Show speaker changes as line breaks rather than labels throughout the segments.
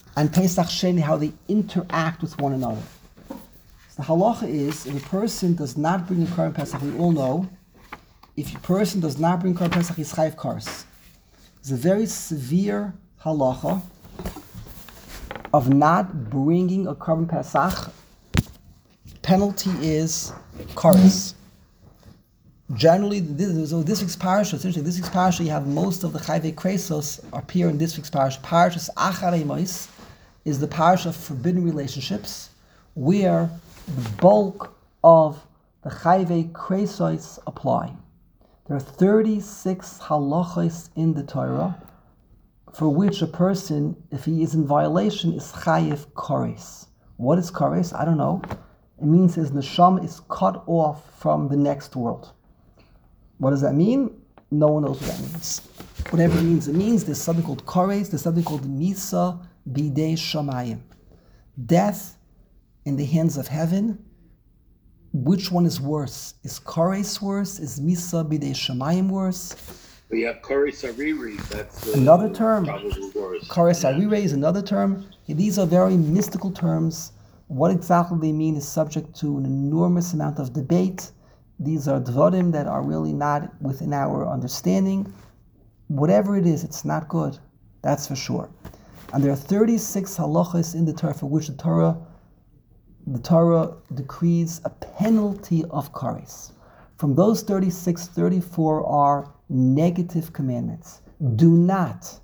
and Pesach Sheni, how they interact with one another. So the halacha is, if a person does not bring a Korban Pesach, we all know, if a person does not bring Korban Pesach, he's chayiv kares. It's a very severe halacha of not bringing a Korban Pesach. Penalty is kares. Generally, this week's parasha, essentially, this week's parasha, you have most of the Chayvei Kresos appear in this week's parasha. Parashas Acharei Mos is the parasha of forbidden relationships, where the bulk of the Chayvei Kresos apply. There are 36 halachos in the Torah, for which a person, if he is in violation, is chayiv kares. What is kares? I don't know. It means his neshama is cut off from the next world. What does that mean? No one knows what that means. Whatever it means there's something called kares, there's something called misa bidei shamayim. Death in the hands of heaven. Which one is worse? Is kares worse? Is misa bidei shamayim worse?
We have kares ariri, that's
another term.
Kares
ariri is another term. These are very mystical terms. What exactly they mean is subject to an enormous amount of debate. These are dvarim that are really not within our understanding. Whatever it is, it's not good. That's for sure. And there are 36 halachas in the Torah for which the Torah decrees a penalty of kares. From those 36, 34 are negative commandments. Do not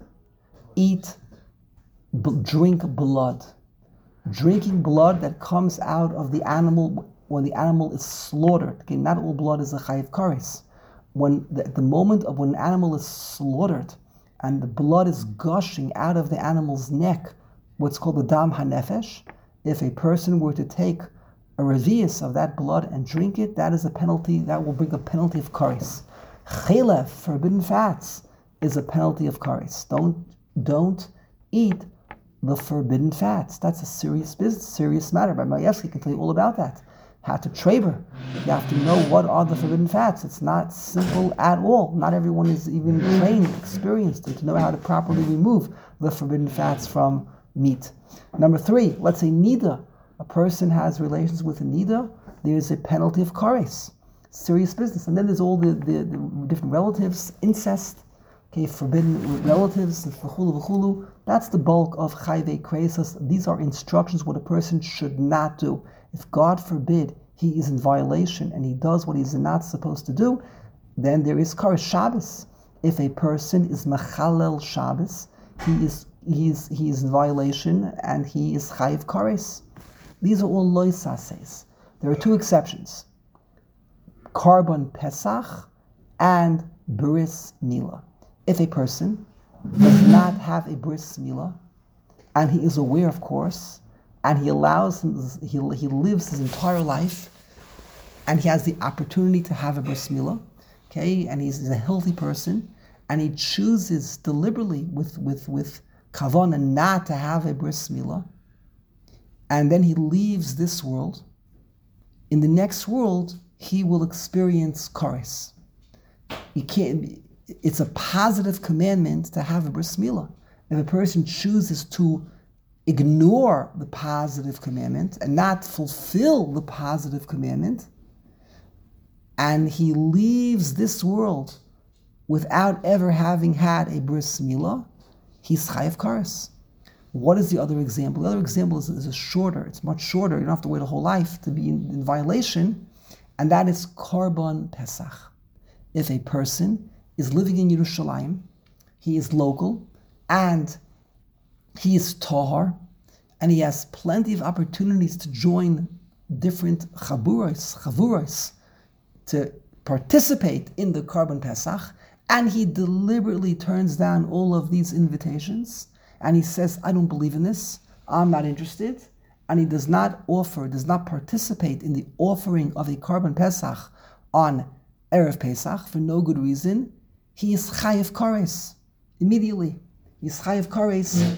drink blood. Drinking blood that comes out of the animal when the animal is slaughtered. Okay, not all blood is a chayiv kares. When the moment of when an animal is slaughtered and the blood is gushing out of the animal's neck, what's called the dam hanefesh, if a person were to take a revius of that blood and drink it, that is a penalty, that will bring a penalty of kares. Chelev, forbidden fats, is a penalty of kares. Don't eat the forbidden fats. That's a serious business, serious matter. Rabbi Mayevsky can tell you all about that. How to traber. You have to know what are the forbidden fats. It's not simple at all. Not everyone is even trained, experienced to know how to properly remove the forbidden fats from meat. Number 3, let's say nida. A person has relations with a nida, there's a penalty of kares. Serious business. And then there's all the different relatives, incest, okay, forbidden relatives, v'chulu v'chulu. That's the bulk of chayvei kresos. These are instructions what a person should not do. If God forbid he is in violation and he does what he's not supposed to do, then there is kares. Shabbos. If a person is machalel Shabbos, he is in violation and he is chayiv kares. These are all lo sases. There are 2 exceptions: Korban Pesach and bris milah. If a person does not have a bris milah, and he is aware, of course, and he lives his entire life, and he has the opportunity to have a bris milah, okay, and he's a healthy person, and he chooses deliberately with kavanah not to have a bris milah, and then he leaves this world. In the next world, he will experience kares. It's a positive commandment to have a bris milah. If a person chooses to ignore the positive commandment and not fulfill the positive commandment, and he leaves this world without ever having had a bris milah, he's chayiv kares. What is the other example? The other example is shorter. It's much shorter. You don't have to wait a whole life to be in violation, and that is Korban Pesach. If a person is living in Yerushalayim, he is local, and he is tahar, and he has plenty of opportunities to join different chavuros, to participate in the Korban Pesach, and he deliberately turns down all of these invitations, and he says, I don't believe in this, I'm not interested, and he does not participate in the offering of a Korban Pesach on Erev Pesach for no good reason, he is chayiv kares immediately. He's chayiv kares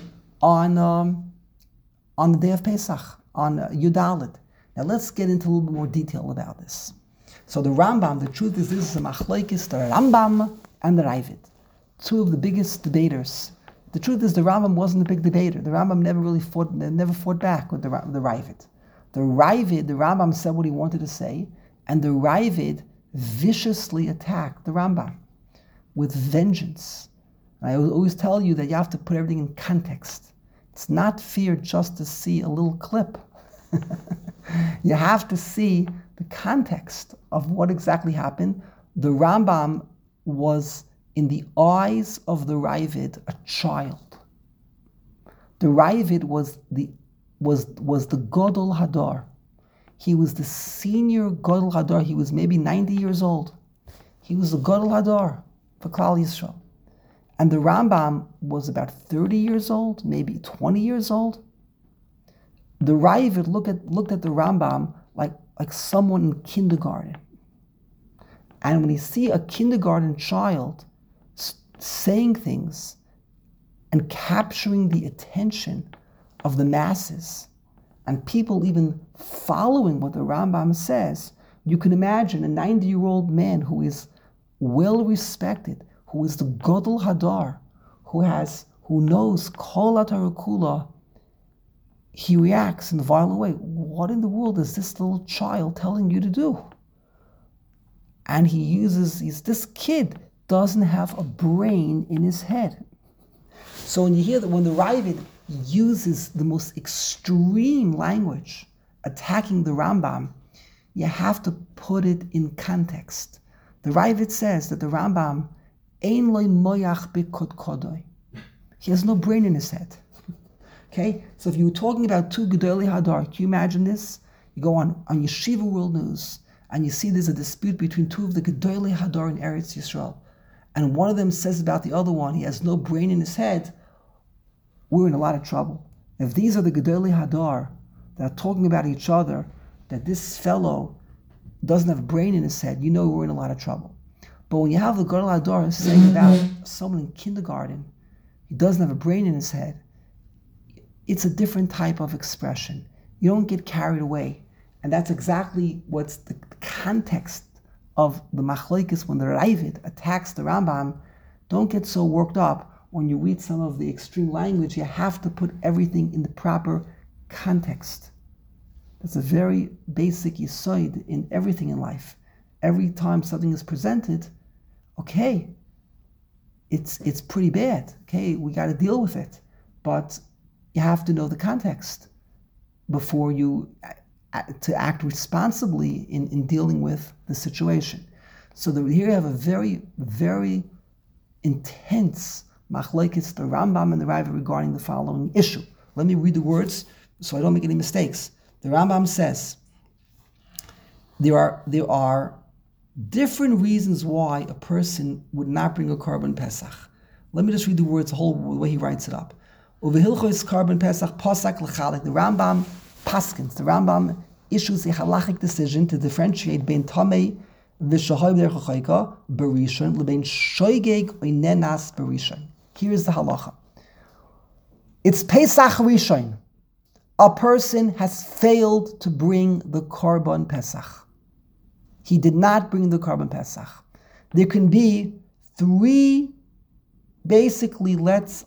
on the day of Pesach, on Yud Aleph. Now let's get into a little bit more detail about this. So the Rambam, the truth is, this is a machlokes, the Rambam and the Ravid, 2 of the biggest debaters The truth is the Rambam wasn't a big debater. The Rambam never fought back with the Ravid. The Rambam said what he wanted to say, and the Ravid viciously attacked the Rambam with vengeance. I always tell you that you have to put everything in context. It's not fair just to see a little clip. You have to see the context of what exactly happened. The Rambam was, in the eyes of the Ravid, a child. The Ravid was the Gadol Hadar. He was the senior Gadol Hadar. He was maybe 90 years old. He was the Gadol Hadar for Klal Yisrael. And the Rambam was about 30 years old, maybe 20 years old. The Ravid looked at the Rambam like someone in kindergarten. And when you see a kindergarten child saying things and capturing the attention of the masses, and people even following what the Rambam says, you can imagine a 90-year-old man who is well respected, who is the Gadol Hadar, who knows Kol HaTorah Kula, he reacts in a violent way. What in the world is this little child telling you to do? And this kid doesn't have a brain in his head. So when you hear that, when the Ravid uses the most extreme language attacking the Rambam, you have to put it in context. The Ravid says that the Rambam ein loy moyach b'kodkodoi. He has no brain in his head. Okay, so if you were talking about two Gedolei Hadar, can you imagine this? You go on Yeshiva World News and you see there's a dispute between two of the Gedolei Hadar in Eretz Yisrael, and one of them says about the other one, he has no brain in his head. We're in a lot of trouble. If these are the Gedolei Hadar that are talking about each other, that this fellow doesn't have a brain in his head, you know we're in a lot of trouble. But when you have the Gadol Hadar saying about someone in kindergarten, he doesn't have a brain in his head, it's a different type of expression. You don't get carried away. And that's exactly what's the context of the Machlokes when the Ravid attacks the Rambam. Don't get so worked up when you read some of the extreme language. You have to put everything in the proper context. That's a very basic yesod in everything in life. Every time something is presented, okay, it's pretty bad. Okay, we got to deal with it. But you have to know the context before you to act responsibly in dealing with the situation. So here you have a very, very intense machlokes, the Rambam and the Ravid, regarding the following issue. Let me read the words so I don't make any mistakes. The Rambam says there are different reasons why a person would not bring a Korban Pesach. Let me just read the words, the way he writes it up. Uvehilchos Korban Pesach Pasak L'Chalik. The Rambam paskins. The Rambam issues a halachic decision to differentiate between Tamei v'Shahoy B'derech HaChayka B'Rishon l'bein Shoygeg Oinenas B'Rishon. Here is the halacha. It's Pesach Rishon. A person has failed to bring the Korban Pesach. He did not bring the Korban Pesach. There can be three, basically, let's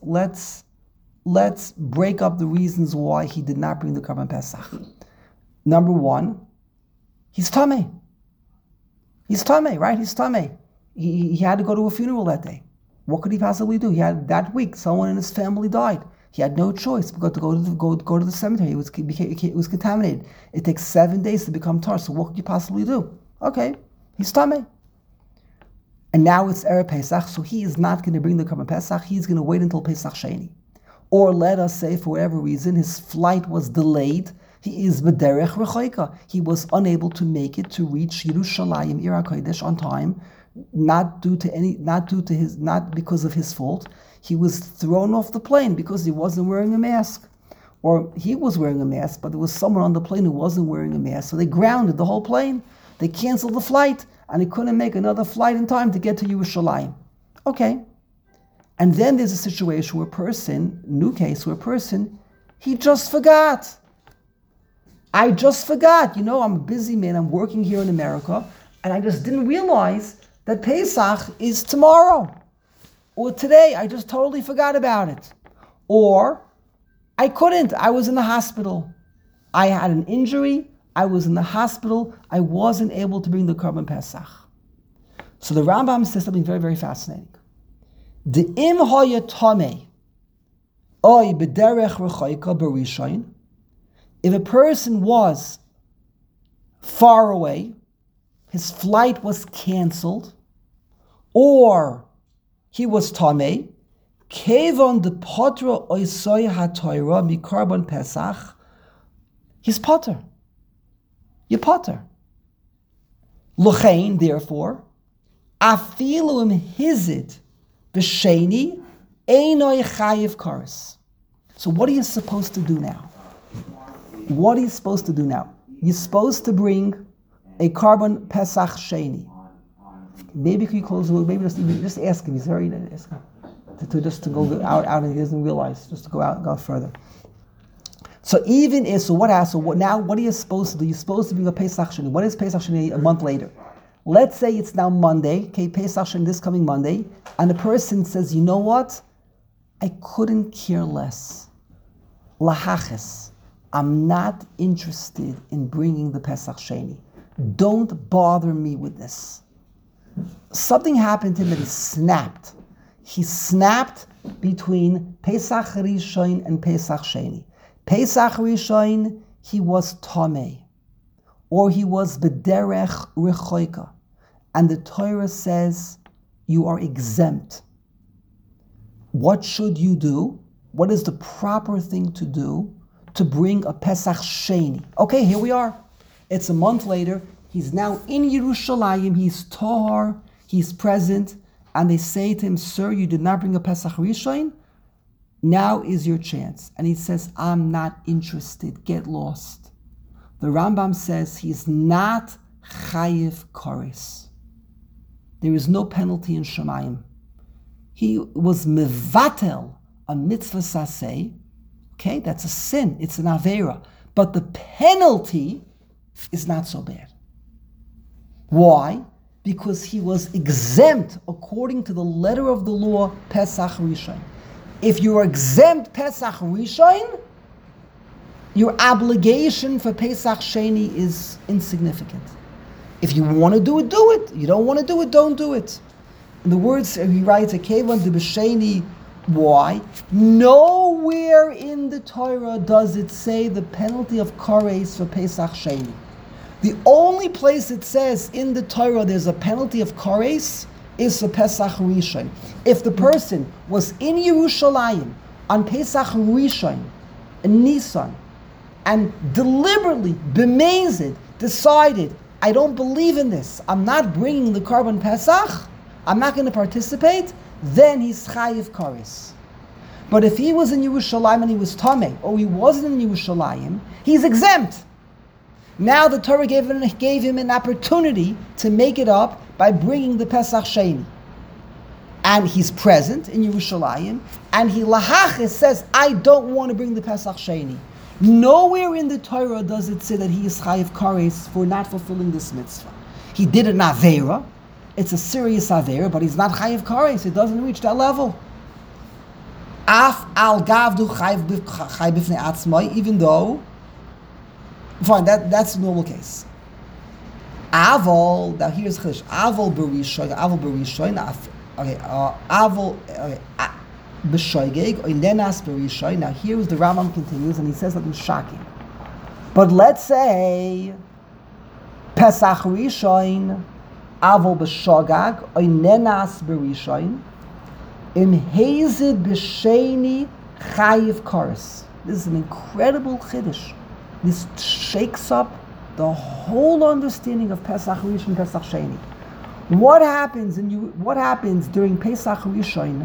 break up the reasons why he did not bring the Korban Pesach. Number one, he's Tamei. He's Tamei, right? He's Tamei. He had to go to a funeral that day. What could he possibly do? He had that week, someone in his family died. He had no choice but to go to the cemetery. It was contaminated. It takes 7 days to become tar. So what could you possibly do? Okay, he's Tamei. And now it's Erev Pesach, so he is not going to bring the Korban Pesach. He's going to wait until Pesach Sheni. Or let us say, for whatever reason, his flight was delayed. He is B'derech Rechoika. He was unable to make it to reach Yerushalayim, Ir HaKodesh, on time, not because of his fault. He was thrown off the plane because he wasn't wearing a mask. Or he was wearing a mask, but there was someone on the plane who wasn't wearing a mask, so they grounded the whole plane. They canceled the flight, and he couldn't make another flight in time to get to Yerushalayim. Okay. And then there's a situation where he just forgot. I just forgot. I'm a busy man. I'm working here in America, and I just didn't realize that Pesach is tomorrow or today. I just totally forgot about it. Or I couldn't. I was in the hospital. I had an injury. I was in the hospital. I wasn't able to bring the Korban Pesach. So the Rambam says something very, very fascinating. The im hoya tameh oy b'derech rechoika b'rishayin. If a person was far away, his flight was canceled, or he was tameh, kevon de potra oisoy hatoira mikarban pesach, he's potter. You potter. L'chein, therefore, afilu im hizid b'sheni einoy chayiv kares. So what are you supposed to do now? What are you supposed to do now? You're supposed to bring a Korban Pesach Sheni. Maybe could you close the look? Maybe just ask him. He's very ask him to go out and he doesn't realize, just to go further. So even if what are you supposed to do? You're supposed to bring a Pesach Sheni. What is Pesach Sheni a month later? Let's say it's now Monday. Okay, Pesach Sheni this coming Monday, and the person says, you know what? I couldn't care less. Lahaches. I'm not interested in bringing the Pesach Sheni. Don't bother me with this. Something happened to him that he snapped. He snapped between Pesach Rishon and Pesach Sheni. Pesach Rishon, he was Tameh, or he was B'derech Rechoika. And the Torah says, you are exempt. What should you do? What is the proper thing to do? To bring a Pesach Sheni. Okay, here we are. It's a month later. He's now in Yerushalayim. He's Tahar. He's present. And they say to him, sir, you did not bring a Pesach Rishon. Now is your chance. And he says, I'm not interested. Get lost. The Rambam says he's not Chayiv Kares. There is no penalty in Shemayim. He was Mevatel, a mitzvah saseh. Okay, that's a sin. It's an avera. But the penalty is not so bad. Why? Because he was exempt according to the letter of the law, Pesach Rishon. If you're exempt Pesach Rishon, your obligation for Pesach Sheni is insignificant. If you want to do it, do it. You don't want to do it, don't do it. In the words, he writes, Kevan de B'Sheni. Why? Nowhere in the Torah does it say the penalty of kares for Pesach Sheni. The only place it says in the Torah there's a penalty of kares is for Pesach Rishon. If the person was in Yerushalayim on Pesach Rishon, in Nisan, and deliberately, b'mezid, decided, I don't believe in this, I'm not bringing the Korban Pesach, I'm not going to participate, then he's chayiv kares. But if he was in Yerushalayim and he was tameh, or he wasn't in Yerushalayim, he's exempt. Now the Torah gave him an opportunity to make it up by bringing the Pesach Sheni. And he's present in Yerushalayim, and he lahaches says, I don't want to bring the Pesach Sheni. Nowhere in the Torah does it say that he is chayiv kares for not fulfilling this mitzvah. He did an avera. It's a serious avera, but he's not chayiv kares. It doesn't reach that level. Af al gavdu chayiv b'fnei atzmai, even though, fine, that's the normal case. Avol, now here's chiddush. Avol b'rishoy, okay, avol b'shoygeg, oilenas b'rishoy. Now here's the Rambam continues, and he says something shocking. But let's say Pesach Rishon, avol b'shogag, oilenas b'rishoy, im hazid b'sheni chayiv kares. This is an incredible chiddush. This shakes up the whole understanding of Pesach Rishon, Pesach Sheni. What happens during Pesach Rishon?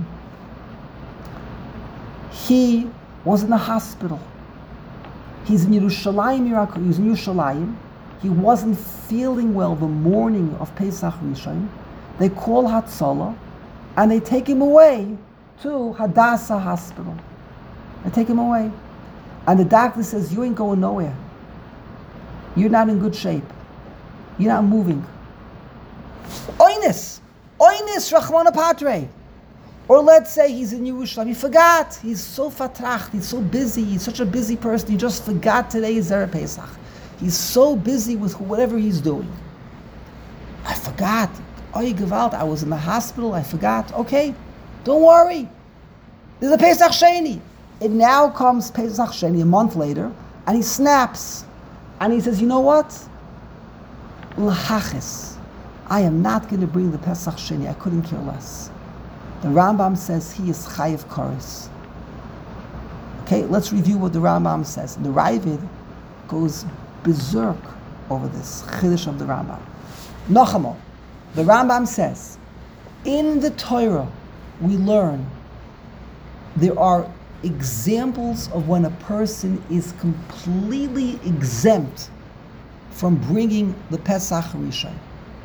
He was in the hospital. He's in Yerushalayim. He wasn't feeling well the morning of Pesach Rishon. They call Hatzalah, and they take him away to Hadassah Hospital. They take him away. And the doctor says, you ain't going nowhere. You're not in good shape. You're not moving. Oinus, Rachmana Patre. Or let's say he's in Yerushalayim, he forgot. He's so fatracht, he's so busy, he's such a busy person, he just forgot today is Zera Pesach. He's so busy with whatever he's doing. I forgot. Oy Gewalt, I was in the hospital, I forgot. Okay, don't worry. There's a Pesach Sheni. It now comes Pesach Sheni a month later, and he snaps. And he says, you know what? L'chachis. I am not going to bring the Pesach Sheni. I couldn't care less. The Rambam says he is Chayiv Koris. Okay, let's review what the Rambam says. The Ravid goes berserk over this Chiddush of the Rambam. Nochamo, the Rambam says, in the Torah we learn there are examples of when a person is completely exempt from bringing the Pesach Rishon.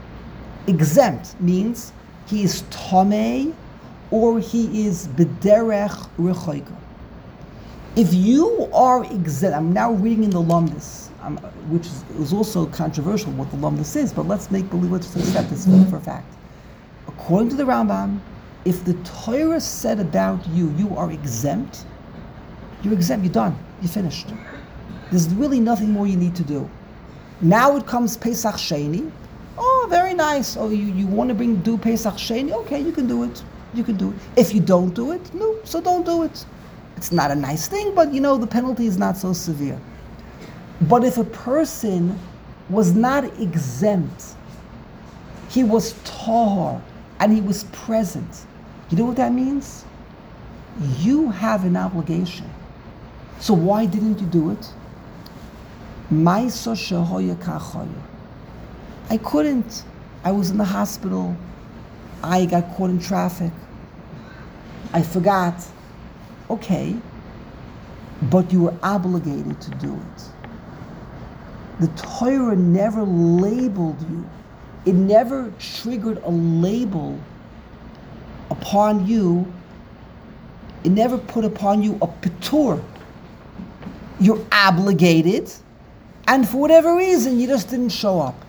Exempt means he is Tomei or he is B'derech Rechoika. If you are exempt, I'm now reading in the Lumdis, which is also controversial what the Lumdis is, but let's make believe, let's accept this for a fact. According to the Rambam, if the Torah said about you, you are exempt, you're exempt, you're done, you're finished. There's really nothing more you need to do. Now it comes Pesach Sheni. Oh, very nice. Oh, you want to do Pesach Sheni? Okay, you can do it. You can do it. If you don't do it, no, so don't do it. It's not a nice thing, but the penalty is not so severe. But if a person was not exempt, he was tahor, and he was present, you know what that means? You have an obligation. So why didn't you do it? Ma'isa shehoya kachoya. I couldn't. I was in the hospital. I got caught in traffic. I forgot. Okay. But you were obligated to do it. The Torah never labeled you. It never triggered a label upon you. It never put upon you a petur. You're obligated, and for whatever reason, you just didn't show up.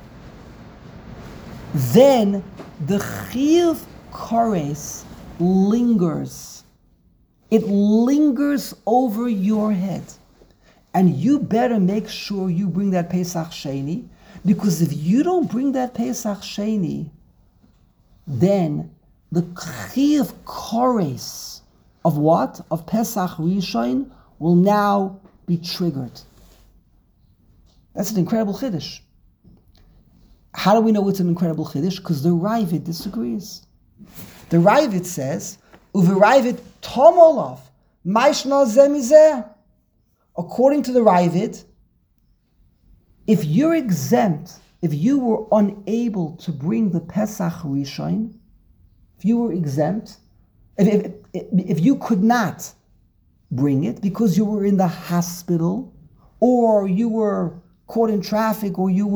Then the chiyuv kores lingers. It lingers over your head. And you better make sure you bring that Pesach Sheni, because if you don't bring that Pesach Sheni, then the chiyuv kores of what? Of Pesach Rishon will now be triggered. That's an incredible chiddush. How do we know it's an incredible chiddush? Because the Ravid disagrees. The Ravid says, "Uveravid tomolov maishna zemizeh." According to the Ravid, if you're exempt, if you were unable to bring the Pesach Rishon, if you were exempt, if you could not bring it because you were in the hospital, or you were caught in traffic, or you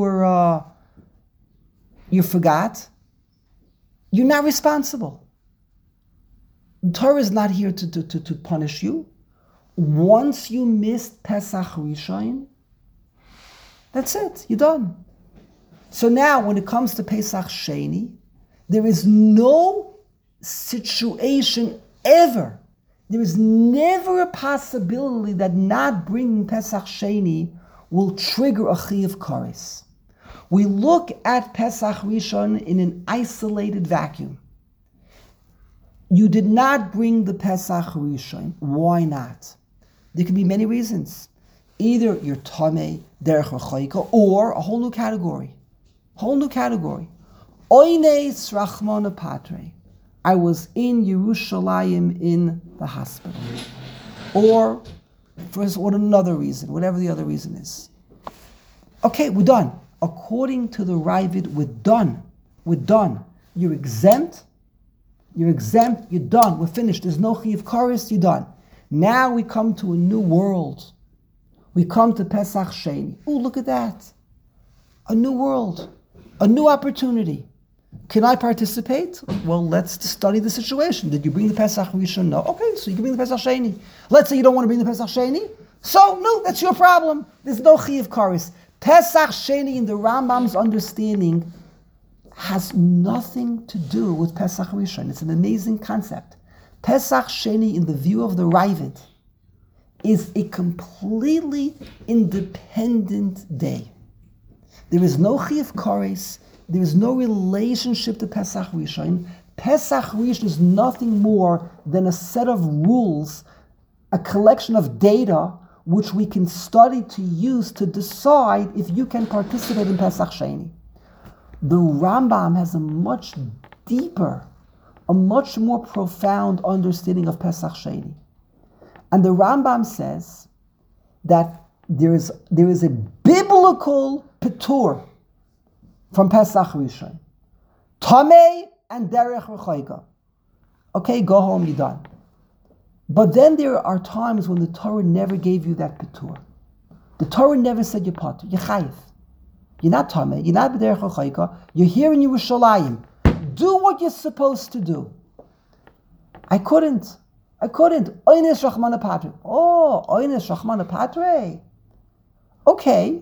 forgot, you're not responsible. The Torah is not here to punish you. Once you missed Pesach Rishon, that's it, you're done. So now when it comes to Pesach Sheni, there is no situation ever, there is never a possibility that not bringing Pesach Sheni will trigger a chiyuv kores. We look at Pesach Rishon in an isolated vacuum. You did not bring the Pesach Rishon. Why not? There can be many reasons. Either you're tamei, derech rechoika, or a whole new category. Oynes rachmana patre. I was in Yerushalayim in the hospital. Or for another reason, whatever the other reason is. Okay, we're done. According to the Ravid, we're done. We're done. You're exempt. You're done. We're finished. There's no chiyuv kores, you're done. Now we come to a new world. We come to Pesach Sheni. Oh, look at that. A new world. A new opportunity. Can I participate? Well, let's study the situation. Did you bring the Pesach Rishon? No. Okay, so you can bring the Pesach Sheni. Let's say you don't want to bring the Pesach Sheni. So, no, that's your problem. There's no chiyuv kores. Pesach Sheni, in the Rambam's understanding, has nothing to do with Pesach Rishon. It's an amazing concept. Pesach Sheni, in the view of the Ravid, is a completely independent day. There is no Chiyuv Kores, there is no relationship to Pesach Rishon. Pesach Rishon is nothing more than a set of rules, a collection of data which we can study to use to decide if you can participate in Pesach Sheni. The Rambam has a much deeper, a much more profound understanding of Pesach Sheni. And the Rambam says that there is a biblical Petur from Pesach Rishon. Tamei and Derech Rechoika. Okay, go home, you're done. But then there are times when the Torah never gave you that Petur. The Torah never said you're Patur, you're Chayiv. You're not Tamei, you're not Derech Rechoika, you're here in Yerushalayim. Do what you're supposed to do. I couldn't. Oynes Rachmana Patre. Oh, Oynes Rachmana Patre. Okay.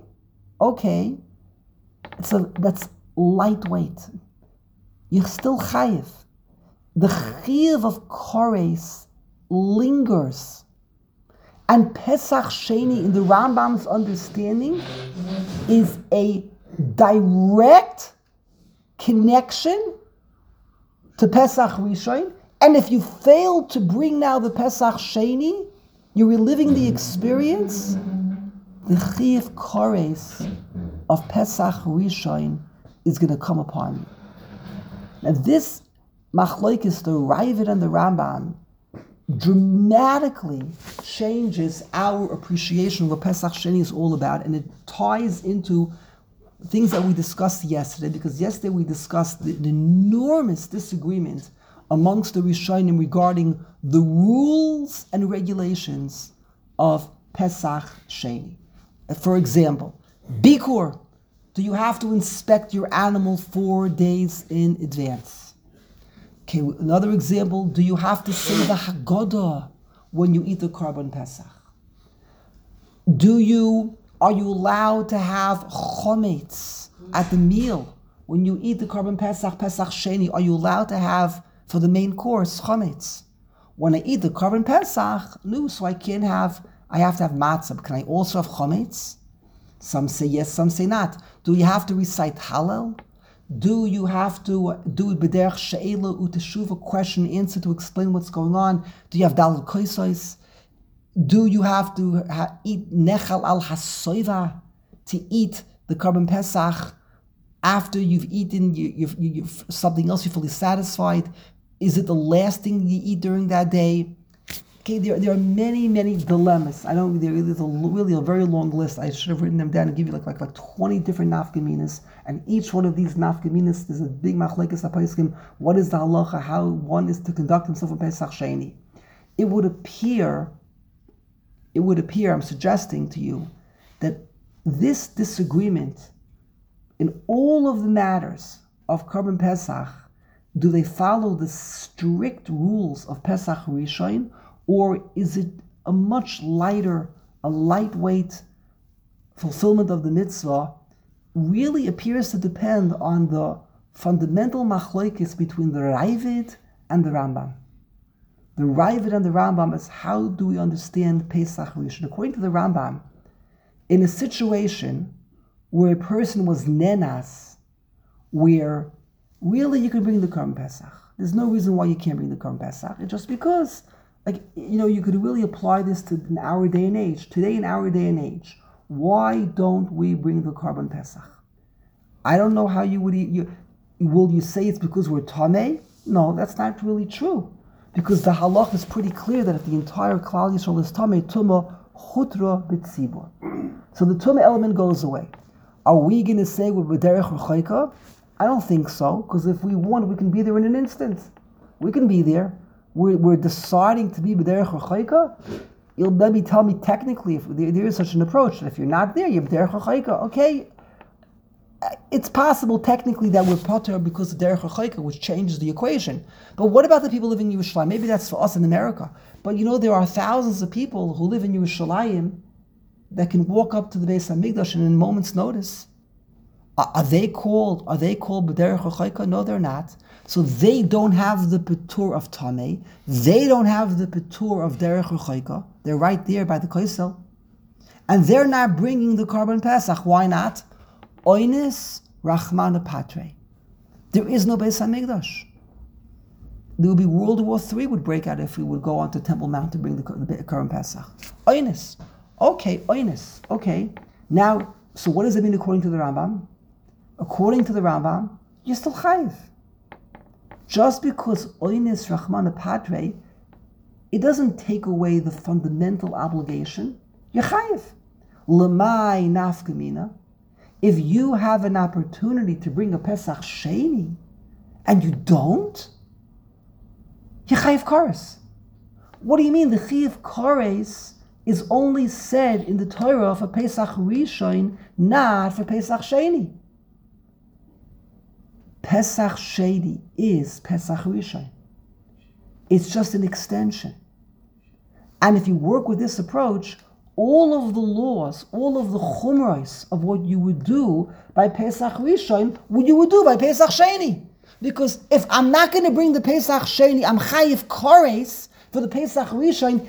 That's lightweight. You're still chayiv. The chiyuv of Kores lingers. And Pesach Sheni, in the Rambam's understanding, is a direct connection to Pesach Rishon. And if you fail to bring now the Pesach Sheni, you're reliving the experience. The Chiyuv Kores of Pesach Rishon is going to come upon you. Now this machlokes, the Ravid and the Rambam, dramatically changes our appreciation of what Pesach Sheni is all about, and it ties into things that we discussed yesterday, because yesterday we discussed the enormous disagreement amongst the Rishonim regarding the rules and regulations of Pesach Sheni. For example, Bikur. Do you have to inspect your animal 4 days in advance? Okay, another example, do you have to say the Haggadah when you eat the Korban Pesach? Are you allowed to have chometz at the meal? When you eat the Korban Pesach, Pesach Sheni, are you allowed to have, for the main course, chometz? When I eat the Korban Pesach, no, so I have to have matzah. Can I also have chometz? Some say yes, some say not. Do you have to recite Hallel? Do you have to do it b'derech she'ela u'teshuva, question answer to explain what's going on? Do you have daled koisos? Do you have to eat nechal al hasoiva, to eat the Korban Pesach after you've eaten you've something else, you're fully satisfied? Is it the last thing you eat during that day? Okay, there are many dilemmas. There's really a very long list. I should have written them down and give you like 20 different nafkaminas, and each one of these nafkaminas is a big machlekes haposkim. What is the halacha? How one is to conduct himself in Pesach Sheni? It would appear, I'm suggesting to you, that this disagreement in all of the matters of Korban Pesach, do they follow the strict rules of Pesach Rishon, or is it a much lighter, a lightweight fulfillment of the mitzvah? Really appears to depend on the fundamental machlokes between the Ravid and the Rambam. The Ravid and the Rambam is, how do we understand Pesach Rishon? According to the Rambam, in a situation where a person was nenas, where really you can bring the Korban Pesach. There's no reason why you can't bring the Korban Pesach. It's just because, you could really apply this to in our day and age. Today, in our day and age, why don't we bring the Korban Pesach? I don't know how you would eat. Will you say it's because we're Tamei? No, that's not really true. Because the halach is pretty clear that if the entire Klal Yisrael is Tamei, Tumah Chutra B'tzibur. So the Tumah element goes away. Are we going to say we're B'derech Rechoika? I don't think so, because if we want, we can be there in an instant. We can be there. We're deciding to be B'derech Rechoika. You'll maybe tell me technically if there is such an approach, that if you're not there, you're B'derech Rechoika. Okay, it's possible technically that we're Potter because of Derech Rechoika, which changes the equation. But what about the people living in Yerushalayim? Maybe that's for us in America. But there are thousands of people who live in Yerushalayim that can walk up to the Beis HaMikdash and in a moment's notice Are they called b'derech hachaika? No, they're not. So they don't have the petur of tamei. They don't have the petur of derech hachaika. They're right there by the koisel, and they're not bringing the carbon pesach. Why not? Oinis rachmana patre. There is no Beis Hamikdash. There would be World War III would break out if we would go onto Temple Mount to bring the Korban Pesach. Oinus. Okay, oinus. Okay. Now, so what does it mean according to the Rambam? According to the Rambam, you're still chayiv. Just because oinus rachmana patre, it doesn't take away the fundamental obligation. You're chayiv. Lemai nafkamina. If you have an opportunity to bring a Pesach Sheni and you don't, you're chayiv kares. What do you mean? The chayiv kares is only said in the Torah for Pesach Rishon, not for Pesach Sheni. Pesach Sheni is Pesach Rishon. It's just an extension. And if you work with this approach, all of the laws, all of the chumros of what you would do by Pesach Rishon, what you would do by Pesach Sheni. Because if I'm not going to bring the Pesach Sheni, I'm chayiv kares for the Pesach Rishon.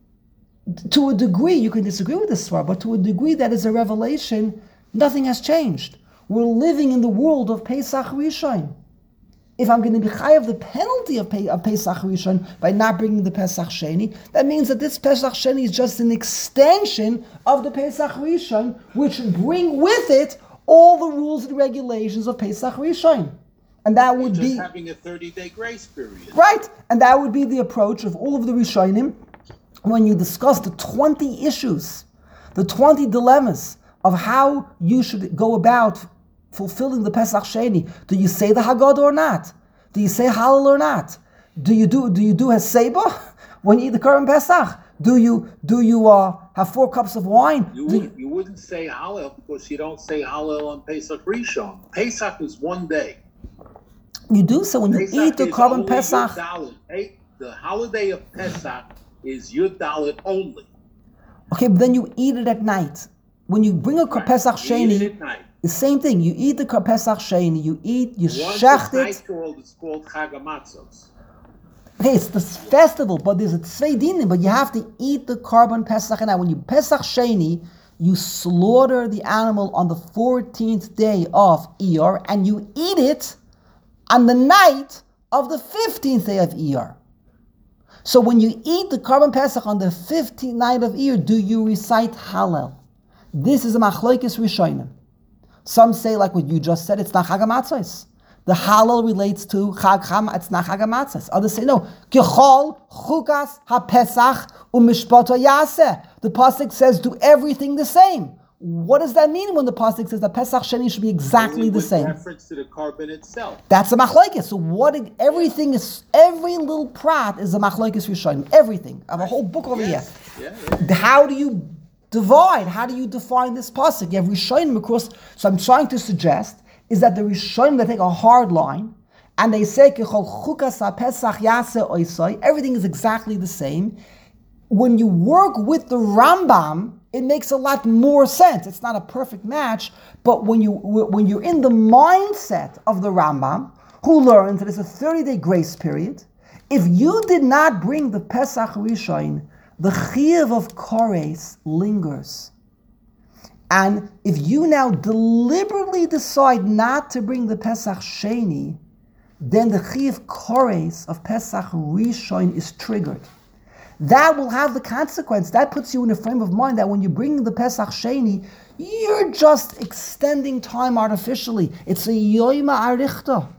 To a degree, you can disagree with this svar, but to a degree that is a revelation, nothing has changed. We're living in the world of Pesach Rishon. If I'm going to be chayav the penalty of Pesach Rishon by not bringing the Pesach Sheni, that means that this Pesach Sheni is just an extension of the Pesach Rishon, which bring with it all the rules and regulations of Pesach Rishon. And that would
just
be
having a 30-day grace period.
Right. And that would be the approach of all of the Rishonim when you discuss the 20 issues, the 20 dilemmas of how you should go about fulfilling the Pesach Sheni. Do you say the Haggadah or not? Do you say Hallel or not? Do you do Heseba when you eat the Korban Pesach? Do you have 4 cups of wine?
You wouldn't say Hallel because you don't say Hallel on Pesach Rishon. Pesach is one day.
You do so when you eat the Korban Pesach.
The holiday of Pesach is Yud Dalet only.
Okay, but then you eat it at night. When you bring a Pesach Sheni, the same thing. You eat the Pesach Sheni. You shecht it.
It's called Chag HaMatzos.
Okay, it's this festival, but there's a tzvei dinim. But you have to eat the Korban Pesach. Now, when you Pesach Sheni, you slaughter the animal on the 14th day of Iyar, and you eat it on the night of the 15th day of Iyar. So when you eat the Korban Pesach on the 15th night of Iyar, do you recite Hallel? This is a machlokes Rishonim. Some say, like what you just said, it's not Chag HaMatzos. The Hallel relates to Chag Chama, it's not Chag HaMatzos. Others say, no, Kechol Chukas HaPesach u'Mishpato Yaseh. The pasuk says, do everything the same. What does that mean when the pasuk says that Pesach Sheni should be exactly the same?
Reference to the carbon itself.
That's a machlokes. So every little prat is a machlokes Rishonim. Everything. I have a whole book over here. Yeah. How do you divide? How do you define this pasuk? You have Rishonim, of course. So I'm trying to suggest is that the Rishonim, they take a hard line and they say everything is exactly the same. When you work with the Rambam, it makes a lot more sense. It's not a perfect match, but when you're in the mindset of the Rambam, who learns that it's a 30-day grace period, if you did not bring the Pesach Rishon, the chiyuv of kares lingers. And if you now deliberately decide not to bring the Pesach Sheni, then the chiyuv kares of Pesach Rishon is triggered. That will have the consequence. That puts you in a frame of mind that when you bring the Pesach Sheni, you're just extending time artificially. It's a yoima arichta,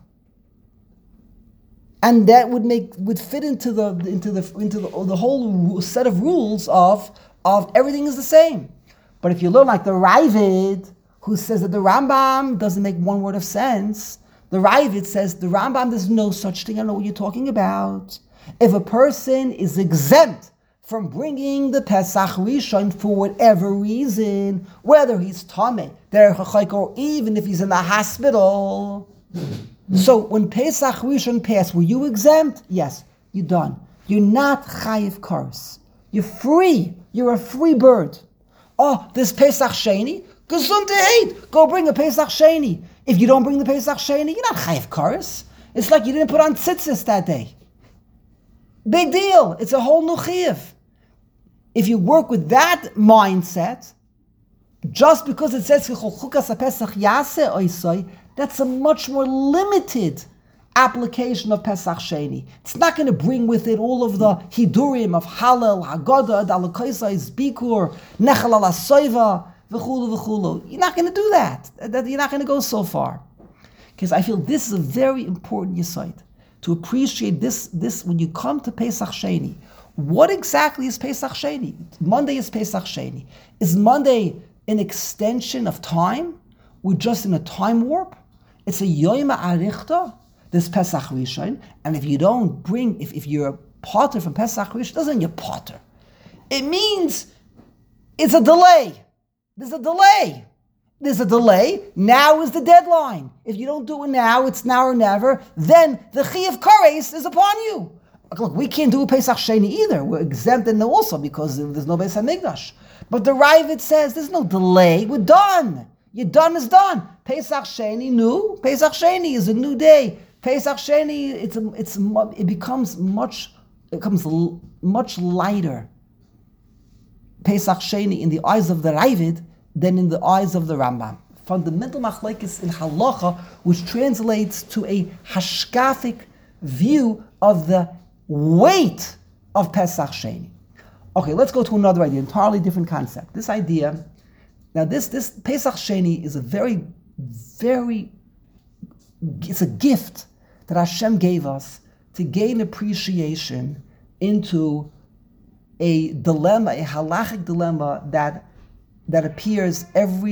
and that would fit into the whole set of rules of everything is the same. But if you learn like the Ravid, who says that the Rambam doesn't make one word of sense, the Ravid says the Rambam, there's no such thing. I don't know what you're talking about. If a person is exempt from bringing the Pesach Rishon for whatever reason, whether he's Tameh, Derech HaChaika, or even if he's in the hospital, so when Pesach Rishon passed, were you exempt? Yes, you're done. You're not chayiv kares. You're free. You're a free bird. Oh, this Pesach Sheni, Gesundheit. Go bring a Pesach Sheni. If you don't bring the Pesach Sheni, you're not chayiv kares. It's like you didn't put on tzitzis that day. Big deal. It's a whole new chayiv. If you work with that mindset, just because it says that's a much more limited application of Pesach Sheni. It's not going to bring with it all of the hidurim of Hallel, Haggadah, Dalakaisais, Bikur, Nechal ala Soiva, v'chulu v'chulu. You're not going to do that. You're not going to go so far. Because I feel this is a very important yesod to appreciate this when you come to Pesach Sheni. What exactly is Pesach Sheni? Monday is Pesach Sheni. Is Monday an extension of time? We're just in a time warp? It's a Yom Arichta, this Pesach Rishon, and if you don't bring, if you're a potter from Pesach Rishon, it doesn't mean you're potter. It means it's a delay. There's a delay. There's a delay. Now is the deadline. If you don't do it now, it's now or never, then the Chiyuv Kares is upon you. Look, we can't do a Pesach Sheni either. We're exempted also because there's no Beis HaMikdash. But the Ravid says there's no delay. We're done. You're done is done. Pesach Sheni new. Pesach Sheni is a new day. Pesach Sheni it becomes much lighter. Pesach Sheni in the eyes of the Ravid than in the eyes of the Rambam. Fundamental machlekes in halacha, which translates to a hashkafic view of the weight of Pesach Sheni. Okay, let's go to another idea, entirely different concept. This idea, now this Pesach Sheni is a very, very, it's a gift that Hashem gave us to gain appreciation into a dilemma, a halachic dilemma that appears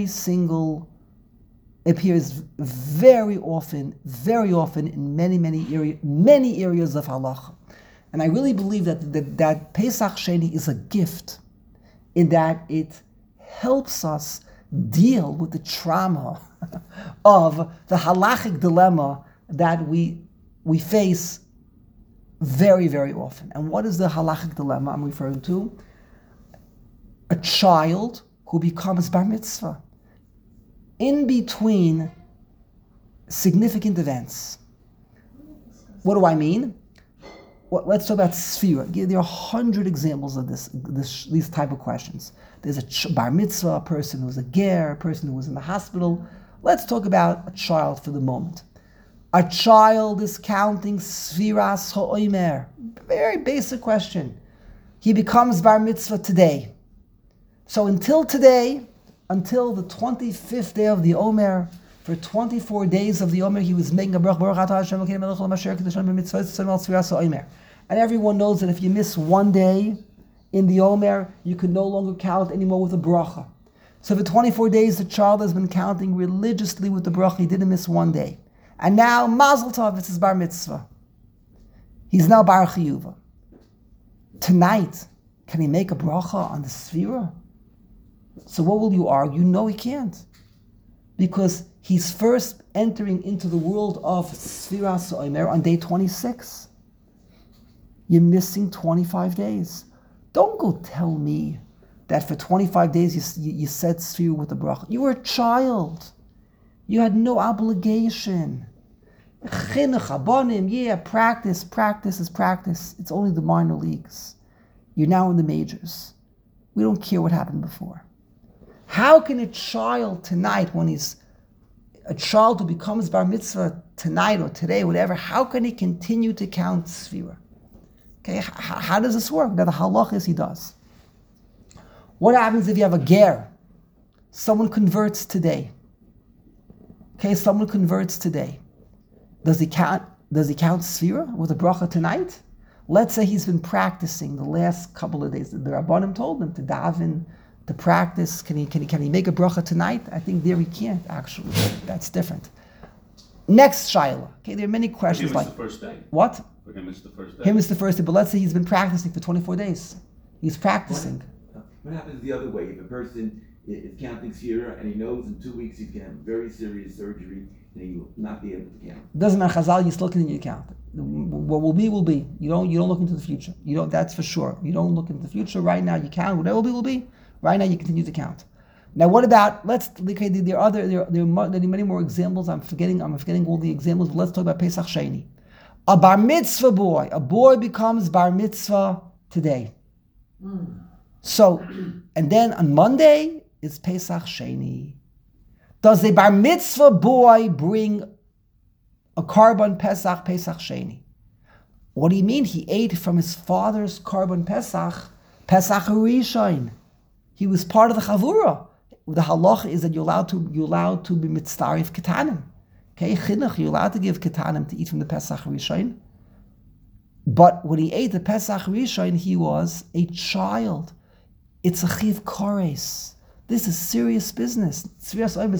very often in many areas of halacha. And I really believe that Pesach Sheni is a gift in that it helps us deal with the trauma of the halachic dilemma that we face very, very often. And what is the halachic dilemma I'm referring to? A child who becomes bar mitzvah in between significant events. What do I mean? Well, let's talk about Sfira. There are 100 examples of these type of questions. There's a bar mitzvah, a person who's a ger, a person who was in the hospital. Let's talk about a child for the moment. A child is counting Sfiras ha'omer. Very basic question. He becomes bar mitzvah today. So until today, until the 25th day of the Omer, for 24 days of the Omer, he was making a brach, and everyone knows that if you miss one day in the Omer, you can no longer count anymore with a bracha. So for 24 days, the child has been counting religiously with the bracha. He didn't miss one day. And now, Mazel Tov, it's his bar mitzvah. He's now bar chiyuva. Tonight, can he make a bracha on the Sfira? So what will you argue? No, he can't. Because he's first entering into the world of Sfiras Omer on day 26. You're missing 25 days. Don't go tell me that for 25 days you said Sfira with the bracha. You were a child. You had no obligation. Chinuch Abanim, yeah, practice is practice. It's only the minor leagues. You're now in the majors. We don't care what happened before. How can a child tonight, when he's a child who becomes bar mitzvah tonight or today, whatever, how can he continue to count Sfira? Okay, how does this work? Now the halach is he does. What happens if you have a ger? Someone converts today. Okay, someone converts today. Does he count Sfira with a bracha tonight? Let's say he's been practicing the last couple of days. The Rabbanim told him to daven, to practice. Can he make a bracha tonight? I think there he can't, actually. That's different. Next shaila. Okay, there are many questions
For him
like...
it's the first day.
What?
For him it's the first day.
Him is the first day, but let's say he's been practicing for 24 days. He's practicing.
What happens the other way? If a person is counting Sfira and he knows in 2 weeks he's going to have very serious surgery and he will not be able to count.
Doesn't matter, Chazal, you still continue to count. What will be, will be. You don't look into the future. You don't. That's for sure. You don't look into the future. Right now you count. Whatever will be, will be. Right now you continue to count. Now, what about? There are many more examples. I'm forgetting all the examples. But let's talk about Pesach Sheni. A bar mitzvah boy. A boy becomes bar mitzvah today. So, and then on Monday is Pesach Sheni. Does a bar mitzvah boy bring a korban Pesach Sheni? What do you mean? He ate from his father's korban Pesach Rishon. He was part of the Chavura. The halacha is that you're allowed to be mitzarif ketanim. Okay, chinuch, you're allowed to give ketanim to eat from the Pesach Rishon. But when he ate the Pesach Rishon, he was a child. It's a chiv kores. This is serious business. This is the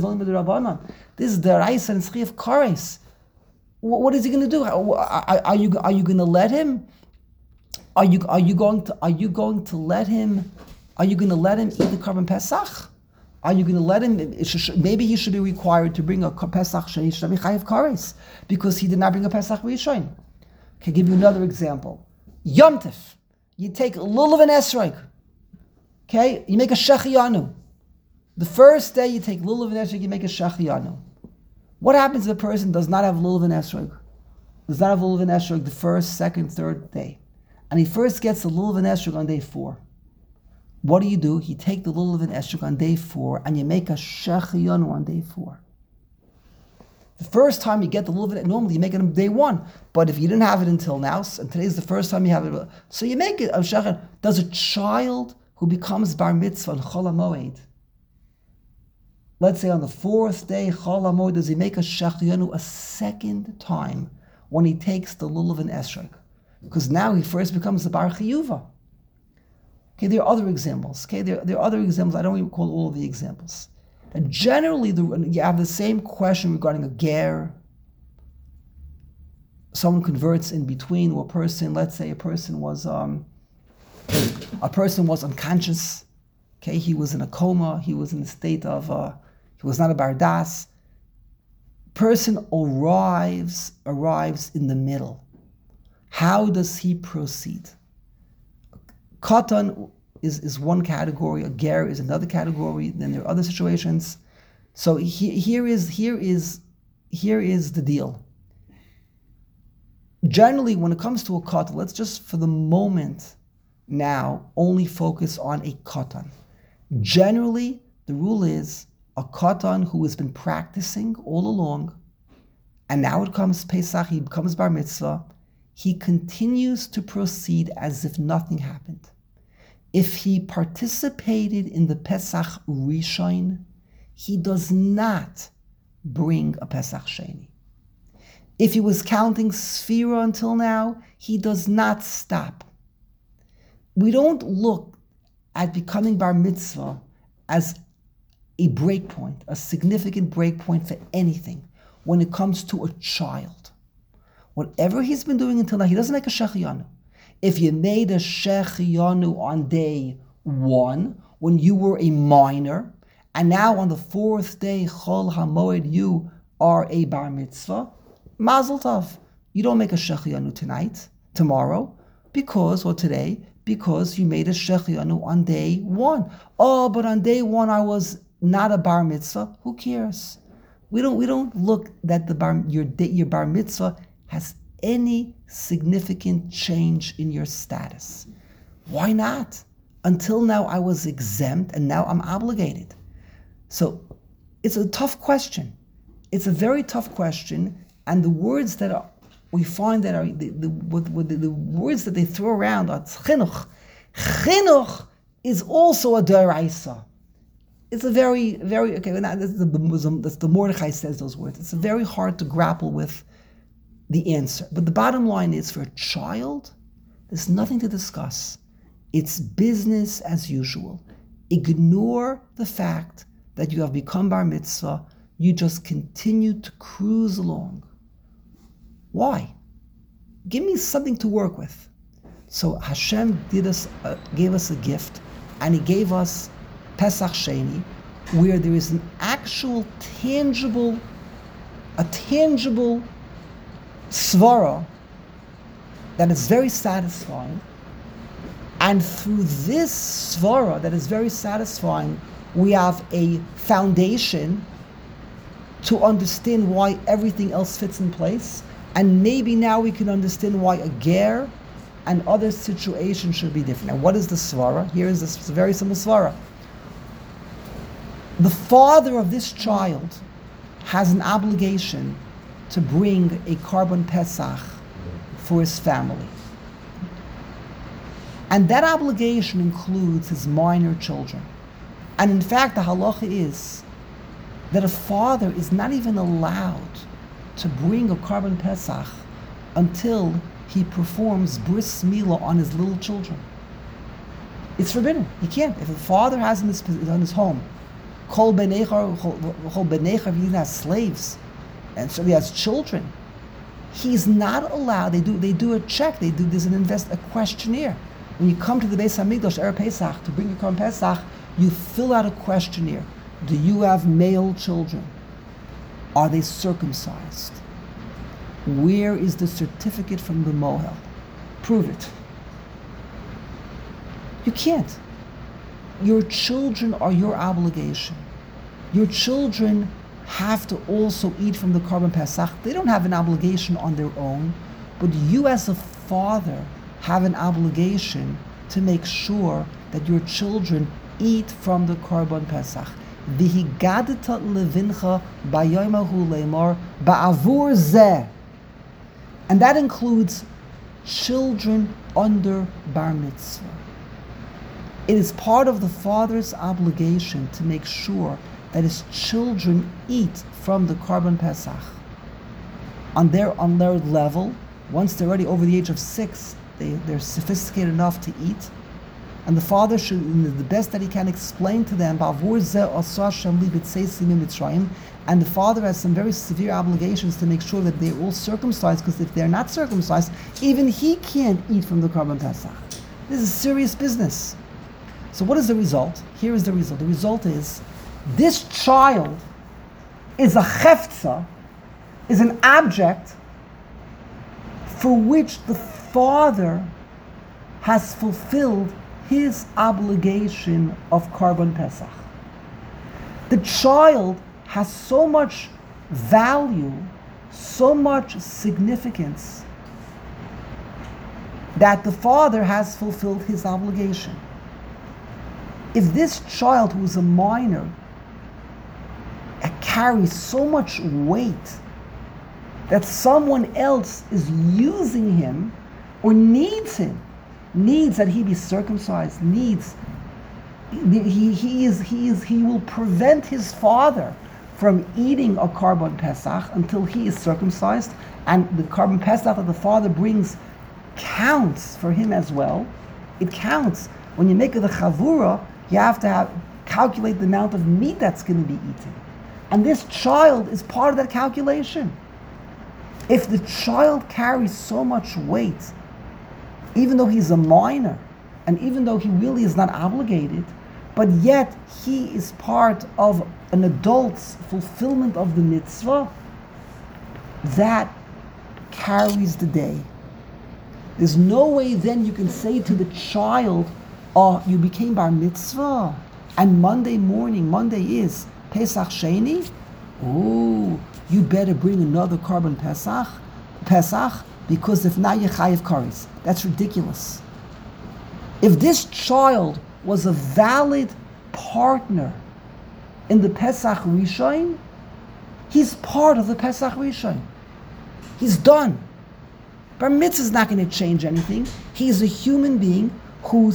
Raisa and chiv kores. What is he going to do? Are you going to let him? Are you going to let him eat the korban Pesach? Are you going to let him? Maybe he should be required to bring a Pesach Sheni Shavi Chayiv Kares because he did not bring a Pesach Rishon. Okay, give you another example. Yom Tif. You take lulav and esrog. Okay, you make a shechiyanu. The first day you take lulav and esrog, you make a shechiyanu. What happens if a person does not have lulav and esrog? Does not have lulav and esrog the first, second, third day, and he first gets the lulav and esrog on day 4. What do? You take the lulav and esrog on day 4, and you make a shechiyanu on day 4. The first time you get the lulav, normally you make it on day 1, but if you didn't have it until now, and today's the first time you have it, so you make it a shechiyanu. Does a child who becomes bar mitzvah on Chol HaMoed, let's say on the 4th day Chol HaMoed, does he make a shechiyanu a second time when he takes the lulav and esrog? Because now he first becomes the bar chiyuva. Okay, there are other examples. Okay, there are other examples. I don't even recall all of the examples. And generally, you have the same question regarding a ger. Someone converts in between, or a person. Let's say a person was unconscious. Okay, he was in a coma. He was in a state of he was not a bardas. Person arrives in the middle. How does he proceed? Katan is one category, a ger is another category, then there are other situations. So here is the deal. Generally, when it comes to a katan, let's just for the moment now only focus on a katan. Generally, the rule is a katan who has been practicing all along, and now it comes Pesach, he becomes bar mitzvah, he continues to proceed as if nothing happened. If he participated in the Pesach Rishon, he does not bring a Pesach Sheni. If he was counting Sfira until now, he does not stop. We don't look at becoming bar mitzvah as a break point, a significant break point for anything when it comes to a child. Whatever he's been doing until now, he doesn't make a shechiyanu. If you made a shechiyanu on day 1, when you were a minor, and now on the 4th day, Chol HaMoed, you are a bar mitzvah, mazel tov. You don't make a shechiyanu tomorrow, because you made a shechiyanu on day 1. Oh, but on day 1 I was not a bar mitzvah. Who cares? We don't look that your bar mitzvah has any significant change in your status. Why not? Until now I was exempt and now I'm obligated. So it's a tough question. It's a very tough question, and the words that we find that are the words that they throw around are chinuch. Chinuch is also a deraisa. It's a very, very, okay, that's the Mordechai says those words. It's very hard to grapple with the answer. But the bottom line is, for a child, there's nothing to discuss. It's business as usual. Ignore the fact that you have become bar mitzvah. You just continue to cruise along. Why? Give me something to work with. So Hashem gave us a gift, and He gave us Pesach Sheni, where there is an actual tangible svara that is very satisfying, and through this svara that is very satisfying, we have a foundation to understand why everything else fits in place, and maybe now we can understand why a ger and other situations should be different. Now, what is the svara? Here is this very simple svara. The father of this child has an obligation to bring a korban pesach for his family. And that obligation includes his minor children. And in fact, the halacha is that a father is not even allowed to bring a korban pesach until he performs bris milah on his little children. It's forbidden. He can't. If a father has in his home, kol benechar, he has slaves, and so he has children, he's not allowed. They do a check. There's a questionnaire. When you come to the Beis Hamikdash Erev Pesach to bring your korban pesach, you fill out a questionnaire. Do you have male children? Are they circumcised? Where is the certificate from the mohel? Prove it. You can't. Your children are your obligation. Your children have to also eat from the korban pesach. They don't have an obligation on their own, but you as a father have an obligation to make sure that your children eat from the korban pesach. V'higadeta levincha b'yomahu leimor ba'avur zeh. And that includes children under bar mitzvah. It is part of the father's obligation to make sure that his children eat from the korban pesach. On their level, once they're already over the age of 6, they're sophisticated enough to eat. And the father should, the best that he can, explain to them, and the father has some very severe obligations to make sure that they're all circumcised, because if they're not circumcised, even he can't eat from the korban pesach. This is serious business. So what is the result? Here is the result. The result is, this child is a cheftza, is an object for which the father has fulfilled his obligation of korban pesach. The child has so much value, so much significance, that the father has fulfilled his obligation. If this child, who is a minor, carries so much weight that someone else is using him or needs that he be circumcised, he will prevent his father from eating a korban pesach until he is circumcised, and the korban pesach that the father brings counts for him as well. It counts. When you make the chavura, you have to calculate the amount of meat that's going to be eaten. And this child is part of that calculation. If the child carries so much weight, even though he's a minor, and even though he really is not obligated, but yet he is part of an adult's fulfillment of the mitzvah, that carries the day. There's no way then you can say to the child, oh, you became bar mitzvah, and Monday is Pesach Sheni. Oh, you better bring another korban Pesach, because if not, you're chayiv kares. That's ridiculous. If this child was a valid partner in the Pesach Rishon, he's part of the Pesach Rishon. He's done. Bar mitzvah is not going to change anything. He's a human being who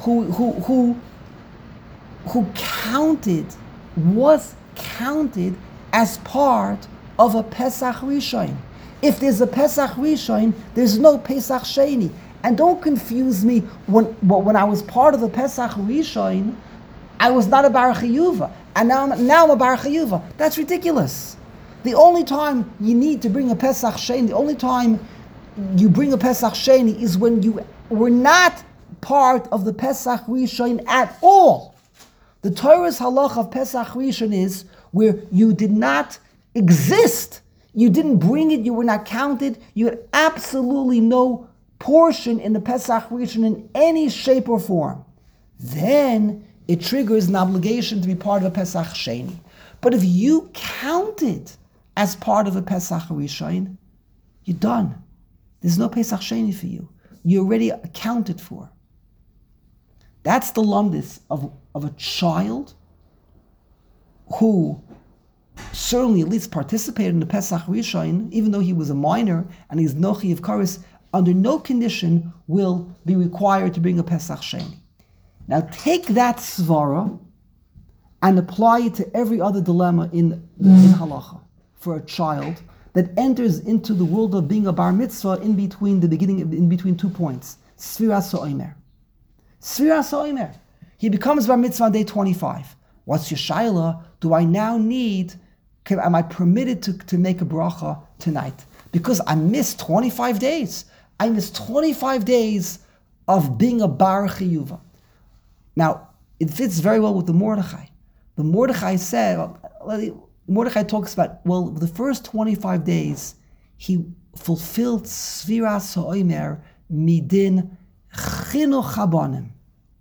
was counted as part of a Pesach Rishon. If there's a Pesach Rishon, there's no Pesach Sheni. And don't confuse me, when I was part of the Pesach Rishon, I was not a Bar Chiyuva, and now I'm a Bar Chiyuva. That's ridiculous. The only time you need to bring a Pesach Sheni, the only time you bring a Pesach Sheni is when you were not part of the Pesach Rishon at all. The Torah's halach of Pesach Rishon is where you did not exist. You didn't bring it, you were not counted, you had absolutely no portion in the Pesach Rishon in any shape or form. Then, it triggers an obligation to be part of a Pesach Sheni. But if you count it as part of a Pesach Rishon, you're done. There's no Pesach Sheni for you. You're already accounted for. That's the lumdis of a child who certainly at least participated in the Pesach Rishon, even though he was a minor and he's Nochi of Karis, under no condition will be required to bring a Pesach Sheni. Now take that svara and apply it to every other dilemma in halacha for a child that enters into the world of being a bar mitzvah in between 2 points. Sfiras ha'omer. Sfiras ha'omer. He becomes bar mitzvah on day 25. What's your shaila? Do I now am I permitted to make a bracha tonight? Because I missed 25 days. I missed 25 days of being a bar chiyuva. Now, it fits very well with the Mordechai. The Mordechai talks about, the first 25 days, he fulfilled Sfiras ha'omer midin chinuch habanim.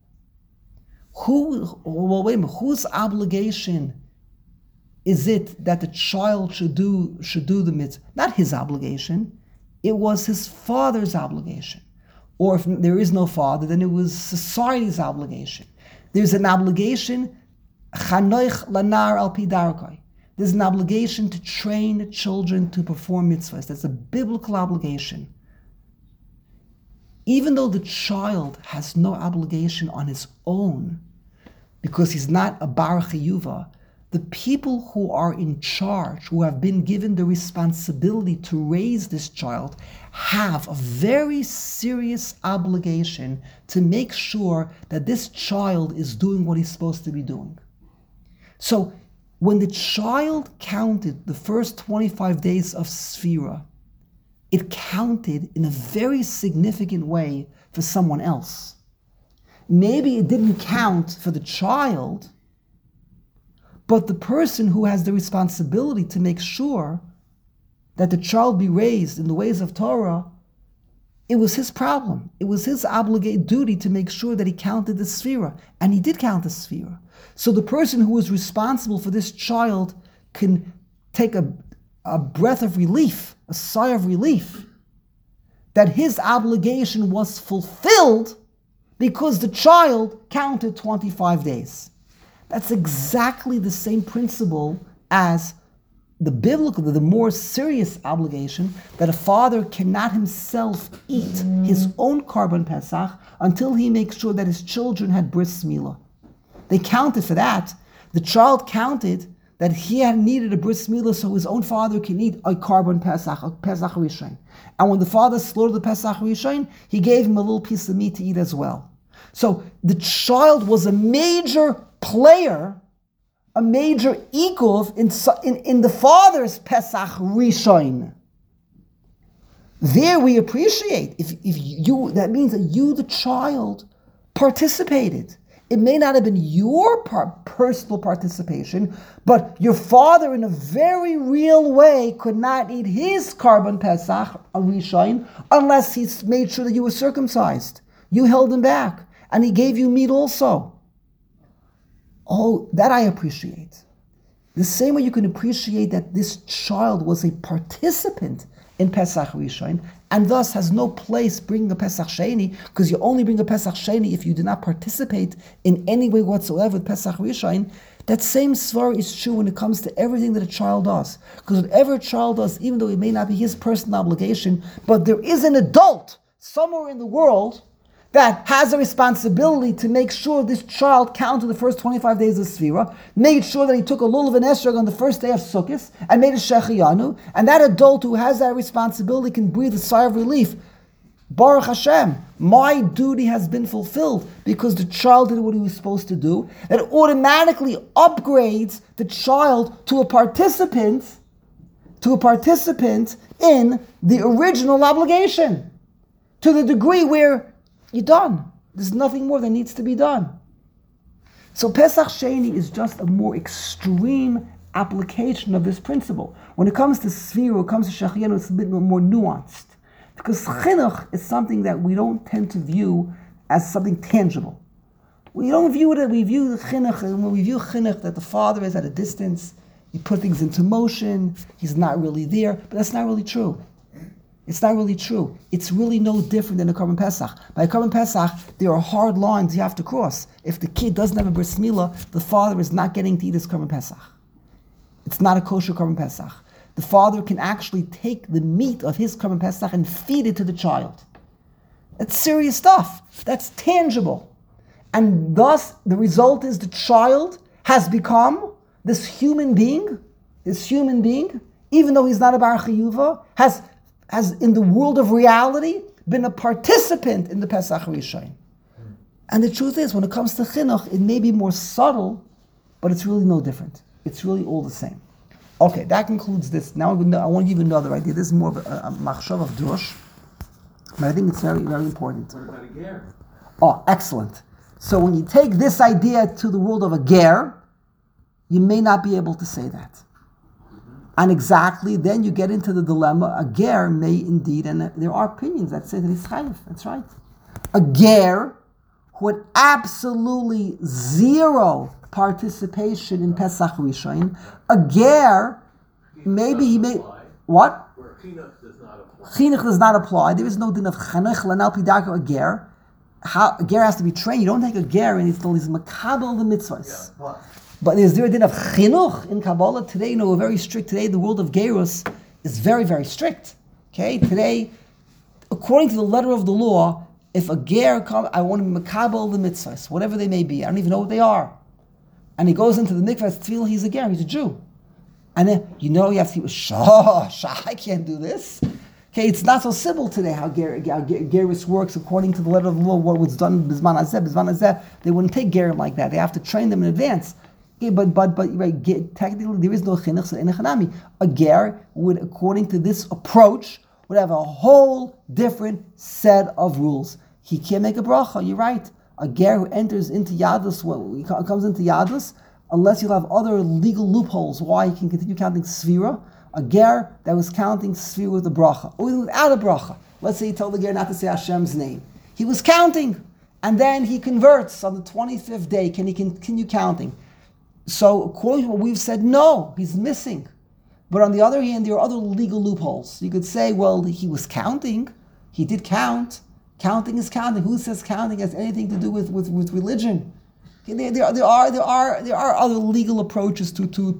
Whose obligation is it that the child should do the mitzvah? Not his obligation. It was his father's obligation. Or if there is no father, then it was society's obligation. There's an obligation, chanoich lanar al pi darkai. There's an obligation to train children to perform mitzvahs. That's a biblical obligation. Even though the child has no obligation on his own, because he's not a bar chiyuva, the people who are in charge, who have been given the responsibility to raise this child, have a very serious obligation to make sure that this child is doing what he's supposed to be doing. So, when the child counted the first 25 days of Sfira, it counted in a very significant way for someone else. Maybe it didn't count for the child, but the person who has the responsibility to make sure that the child be raised in the ways of Torah, it was his problem. It was his obligated duty to make sure that he counted the Sfira. And he did count the Sfira. So the person who was responsible for this child can take a breath of relief, a sigh of relief, that his obligation was fulfilled because the child counted 25 days. That's exactly the same principle as the biblical, the more serious obligation that a father cannot himself eat his own Karban Pesach until he makes sure that his children had bris milah. They counted for that. The child counted that he had needed a bris milah so his own father can eat a Karban Pesach, a Pesach Rishon. And when the father slaughtered the Pesach Rishon, he gave him a little piece of meat to eat as well. So the child was a major player, a major ikov in the father's Pesach Rishon. There we appreciate if you, that means that you, the child, participated. It may not have been your personal participation, but your father, in a very real way, could not eat his Karban Pesach Rishon unless he made sure that you were circumcised. You held him back, and he gave you meat also. Oh, that I appreciate. The same way you can appreciate that this child was a participant in Pesach Rishon, and thus has no place bringing a Pesach Sheni, because you only bring a Pesach Sheni if you do not participate in any way whatsoever with Pesach Rishon. That same svar is true when it comes to everything that a child does. Because whatever a child does, even though it may not be his personal obligation, but there is an adult somewhere in the world that has a responsibility to make sure this child counted the first 25 days of Sfira, made sure that he took a lulav and esrog on the first day of Sukkot, and made a shechiyanu, and that adult who has that responsibility can breathe a sigh of relief. Baruch Hashem, my duty has been fulfilled because the child did what he was supposed to do. That automatically upgrades the child to a participant in the original obligation, to the degree where you're done. There's nothing more that needs to be done. So Pesach Sheni is just a more extreme application of this principle. When it comes to Sfira, when it comes to Shechiyanu, it's a bit more nuanced. Because Chinuch is something that we don't tend to view as something tangible. We don't view it. We view the chinuch, and when we view chinuch that the father is at a distance, he put things into motion. He's not really there, but that's not really true. It's not really true. It's really no different than a Korban Pesach. By a Korban Pesach, there are hard lines you have to cross. If the kid doesn't have a bris milah, the father is not getting to eat his Korban Pesach. It's not a kosher Korban Pesach. The father can actually take the meat of his Korban Pesach and feed it to the child. That's serious stuff. That's tangible. And thus, the result is the child has become this human being, even though he's not a Bar Chiyuva, has in the world of reality been a participant in the Pesach Rishon. And the truth is, when it comes to chinuch, it may be more subtle, but it's really no different. It's really all the same. Okay, that concludes this. Now I want to give you another idea. This is more of a machshav of drush, but I think it's very, very important.
What about a ger?
Oh, excellent. So when you take this idea to the world of a ger, you may not be able to say that. And exactly, then you get into the dilemma, a ger may indeed, and there are opinions that say that he's chayiv, that's right. A ger who had absolutely zero participation in Pesach Rishon, a ger, maybe he may, what?
Where chinuch does not apply.
Chinuch does not apply. There is no din of chanuch lanal pidako a ger. A ger has to be trained. You don't take a ger and he's makabel the mitzvahs.
Yeah,
But is there a din of chinuch in Kabbalah? Today, we're very strict. Today, the world of gerus is very, very strict. Okay? Today, according to the letter of the law, if a ger comes, I want to makabel the mitzvahs, whatever they may be. I don't even know what they are. And he goes into the mikvah tefillah, he's a ger, he's a Jew. And then, you have to say, I can't do this. Okay, it's not so simple today how gerus works according to the letter of the law, what was done bizman hazeh. They wouldn't take gerim like that. They have to train them in advance. Okay, but right, technically there is no chinuch, so enechanami. A ger would, according to this approach, would have a whole different set of rules. He can't make a bracha, you're right. A ger who enters into Yadus, he comes into Yadus, unless you have other legal loopholes why he can continue counting Sfira. A ger that was counting Sfira with a bracha, or even without a bracha. Let's say he told the ger not to say Hashem's name. He was counting, and then he converts on the 25th day. Can he continue counting? So according to what we've said, no, he's missing. But on the other hand, there are other legal loopholes. You could say, well, he was counting. He did count. Counting is counting. Who says counting has anything to do with religion? Okay, there are other legal approaches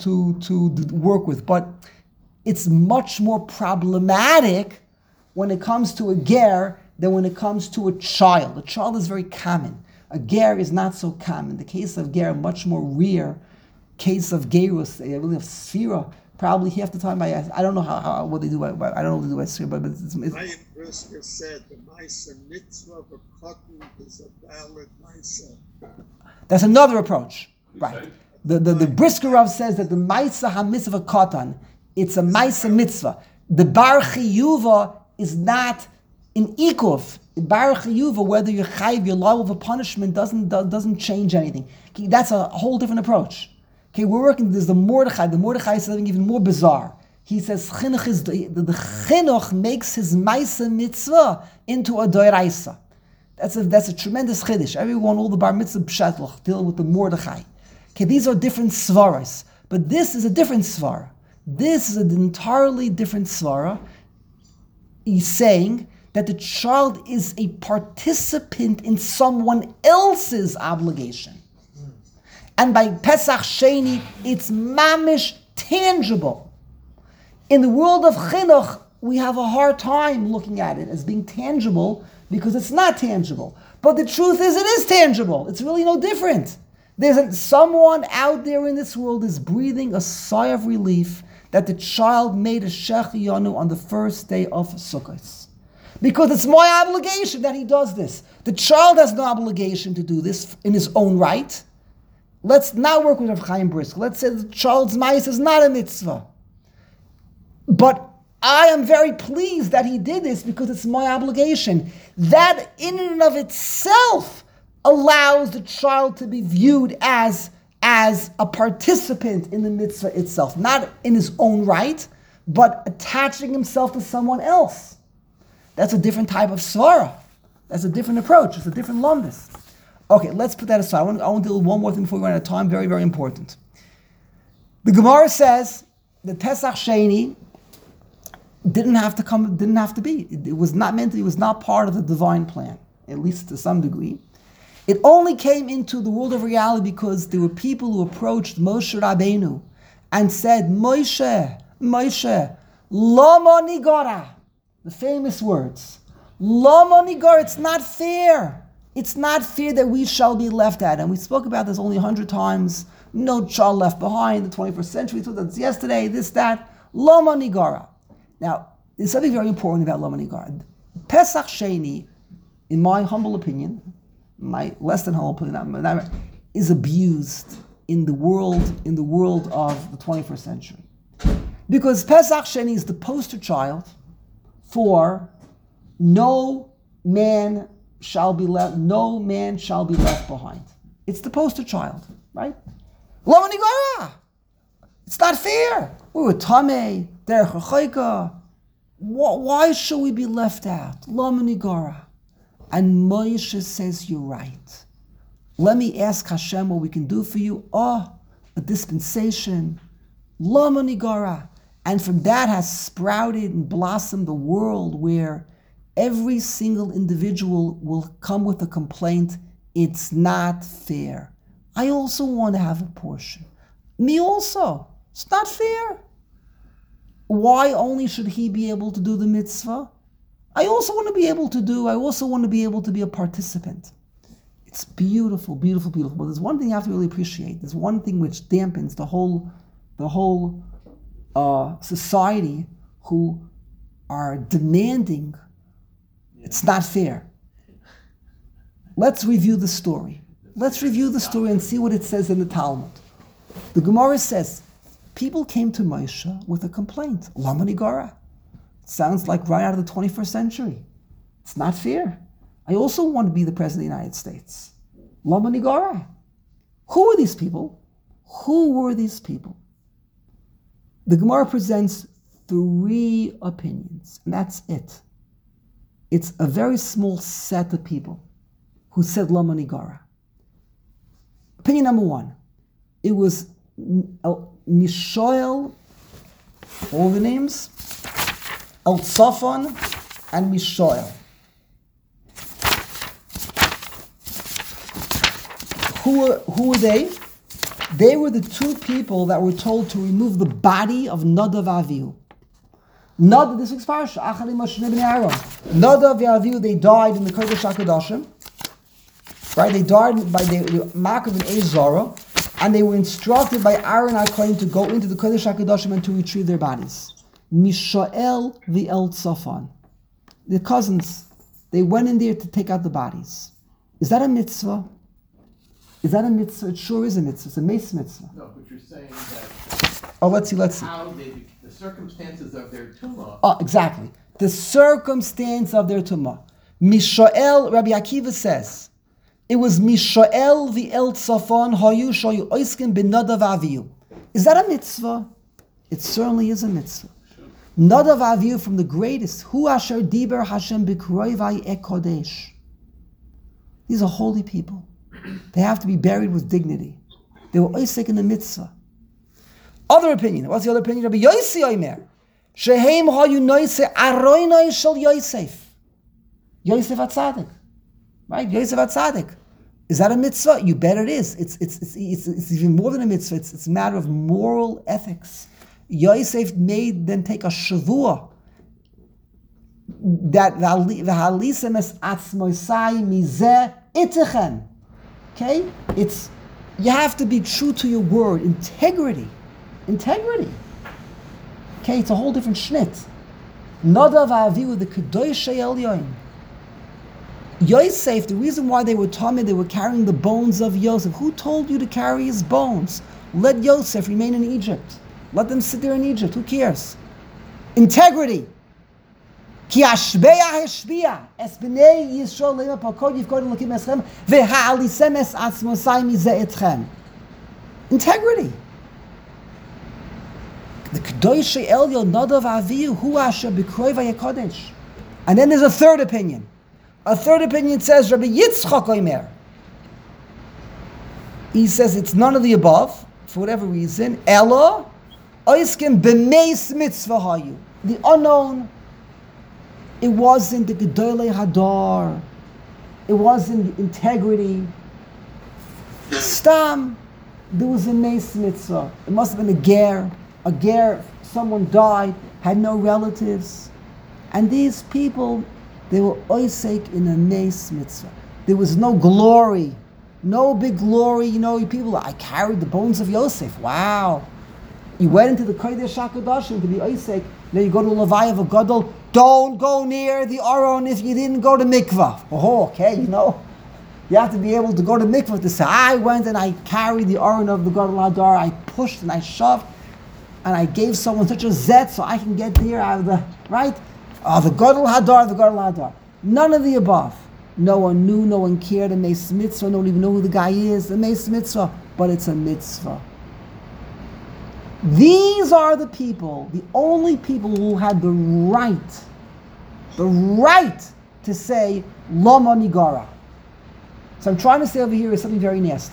to work with, but it's much more problematic when it comes to a ger than when it comes to a child. A child is very common. A ger is not so common. The case of ger, much more rare. Case of gerus, really of sfira, probably half the time I don't know how what they do. I don't know what they do by sfira, but it's
Ryan Brisker said the Maisa mitzvah of a cotton is a valid Maisa.
That's another approach, right? The Brisker Rav says that the Maisa HaMitzvah Katan, it's a Maisa mitzvah. The Bar Chiyuva is not an ikuv. Bar Chiyuva, whether you're chayiv, your law of a punishment doesn't change anything. Okay, that's a whole different approach. Okay, we're working. There's the Mordechai. The Mordechai is something even more bizarre. He says chinuch is the chinuch makes his Maisa mitzvah into a doiraisa. That's a tremendous chiddush. Everyone, all the bar mitzvah pshatloch deal with the Mordechai. Okay, these are different svaras, but this is a different svara. This is an entirely different svara. He's saying that the child is a participant in someone else's obligation. And by Pesach Sheni, it's mamish tangible. In the world of chinuch, we have a hard time looking at it as being tangible because it's not tangible. But the truth is, it is tangible. It's really no different. Someone out there in this world is breathing a sigh of relief that the child made a Shechiyanu on the first day of Sukkot. Because it's my obligation that he does this. The child has no obligation to do this in his own right. Let's not work with Rav Chaim Brisker. Let's say the child's ma'is is not a mitzvah. But I am very pleased that he did this because it's my obligation. That in and of itself allows the child to be viewed as a participant in the mitzvah itself. Not in his own right, but attaching himself to someone else. That's a different type of svara. That's a different approach. It's a different lumdus. Okay, let's put that aside. I want to do one more thing before we run out of time. Very, very important. The Gemara says that Pesach Sheni didn't have to be. It was not meant to. It was not part of the divine plan, at least to some degree. It only came into the world of reality because there were people who approached Moshe Rabbeinu and said, Moshe, Lama Nigara, the famous words, Lama Nigara, it's not fair. It's not fair that we shall be left out. And we spoke about this only 100 times. No child left behind, the 21st century, so that's yesterday, this, that. Lama Nigara. Now, there's something very important about Lama Nigara. Pesach Sheni, in my humble opinion, my less than humble opinion, is abused in the world of the 21st century. Because Pesach Sheni is the poster child for no man shall be left behind. It's the poster child, right? Lama Nigara. It's not fair. We were Tameh, Derech HaChoika. Why should we be left out? Lama Nigara. And Moshe says, you're right. Let me ask Hashem what we can do for you. A dispensation. Lama Nigara. And from that has sprouted and blossomed a world where every single individual will come with a complaint. It's not fair. I also want to have a portion. Me also. It's not fair. Why only should he be able to do the mitzvah? I also want to be able to be a participant. It's beautiful, beautiful, beautiful. But there's one thing you have to really appreciate. There's one thing which dampens the whole society who are demanding. It's not fair. Let's review the story. And see what it says in the Talmud. The Gemara says, people came to Moshe with a complaint. Lama Nigara. Sounds like right out of the 21st century. It's not fair. I also want to be the President of the United States. Lama Nigara. Who were these people? The Gemara presents 3 opinions, and that's it. It's a very small set of people who said Lama Nigara. Opinion number 1. It was Mishael, all the names, Eltzafon, and Mishael. Who were they? They were the 2 people that were told to remove the body of Nadav Avihu. Nadav, this week's parsha, Achali Moshe Ibn Aaron. Nadav and Avihu, they died in the Kodesh HaKadoshim. Right? They died by the Makav and Ezara, and they were instructed by Aaron HaKohen to go into the Kodesh HaKadoshim and to retrieve their bodies. Mishael the Eltzafon. The cousins, they went in there to take out the bodies. Is that a mitzvah? It sure is a mitzvah. It's a mace mitzvah.
No, but you're saying that...
Oh, let's see.
How the circumstances of their tumah...
Oh, exactly. The circumstance of their tumah. Mishael, Rabbi Akiva says, it was Mishael the Eltzafon hayu shayu oiskim ben Nadav Avihu. Is that a mitzvah? It certainly is a mitzvah. Nadav Avihu, from the greatest. Hu asher diber Hashem b'kroivai ekodesh. These are holy people. They have to be buried with dignity. They were oisik in the mitzvah. Other opinion. What's the other opinion? Rabbi Yossi Omer. Shehem hayu noise aroinoi shel Yosef. Yosef HaTzadik. Right? Yosef HaTzadik. Is that a mitzvah? You bet it is. It's even more than a mitzvah. It's a matter of moral ethics. Yosef made them take a shavua that v'halisem es atzmoisai mizeh itechem. Okay? You have to be true to your word. Integrity. Okay? It's a whole different schnit. Nadav Avihu, the Kedoshei Elyon. Yosef, the reason why they were tamid, they were carrying the bones of Yosef. Who told you to carry his bones? Let Yosef remain in Egypt. Let them sit there in Egypt. Who cares? Integrity. Ki ashbeya heshbiya es bnei Yisrael leima pakod yivkod elokim eschem v'ha'alisem es atzmosai mizeh etchem. Integrity. The Kedoshei Elyon Nadav Avihu hu asher b'kroivai HaKodesh. And then there's a third opinion. A third opinion says Rabbi Yitzchak Omer. he says it's none of the above, for whatever reason. Ella, oiskim b'meis mitzvah hayu. The unknown, it wasn't the gedolei hadar. It wasn't integrity. Stam, there was a meis mitzvah. It must have been a ger. A ger, someone died, had no relatives. And these people, they were oisek in a meis mitzvah. There was no glory. No big glory, people, I carried the bones of Yosef. Wow. You went into the Kodesh HaKadoshim to be Isaac. Now you go to Levi of a Gadol. Don't go near the Aron if you didn't go to mikvah. Oh, okay, You have to be able to go to mikvah to say, I went and I carried the Aron of the Gadol Hadar. I pushed and I shoved. And I gave someone such a zet so I can get there out of the, right? The Gadol Hadar. None of the above. No one knew, no one cared. A meis mitzvah, no one even know who the guy is. A meis mitzvah, but it's a mitzvah. These are the people, the only people who had the right to say lama nigara. So I'm trying to say over here is something very nasty.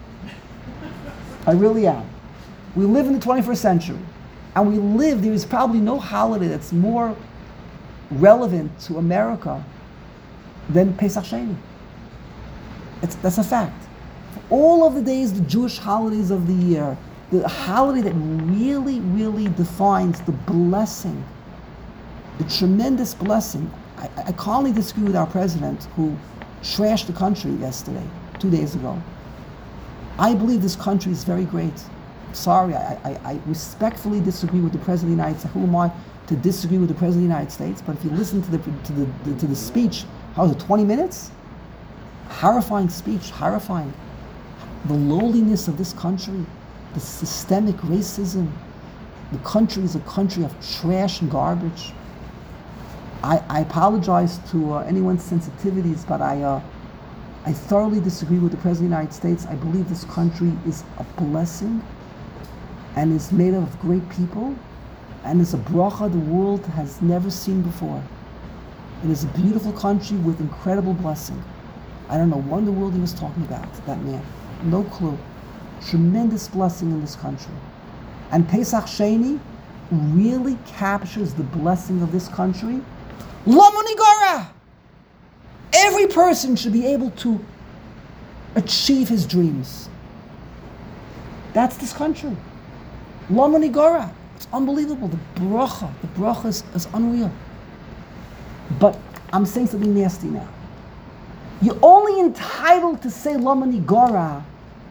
I really am. We live in the 21st century, and there is probably no holiday that's more relevant to America than Pesach Sheni. That's a fact. For all of the days, the Jewish holidays of the year, the holiday that really, really defines the blessing, the tremendous blessing. I calmly disagree with our president who trashed the country yesterday, 2 days ago. I believe this country is very great. Sorry, I respectfully disagree with the President of the United States. Who am I to disagree with the President of the United States? But if you listen to the speech, how was it, 20 minutes? Horrifying speech, horrifying. The lowliness of this country, the systemic racism. The country is a country of trash and garbage. I apologize to anyone's sensitivities, but I thoroughly disagree with the President of the United States. I believe this country is a blessing and is made up of great people and is a bracha the world has never seen before. It is a beautiful country with incredible blessing. I don't know what in the world he was talking about, that man. No clue. Tremendous blessing in this country. And Pesach Sheni really captures the blessing of this country. Lama nigara! Every person should be able to achieve his dreams. That's this country. Lama nigara. It's unbelievable. The bracha is unreal. But I'm saying something nasty now. You're only entitled to say Lama nigara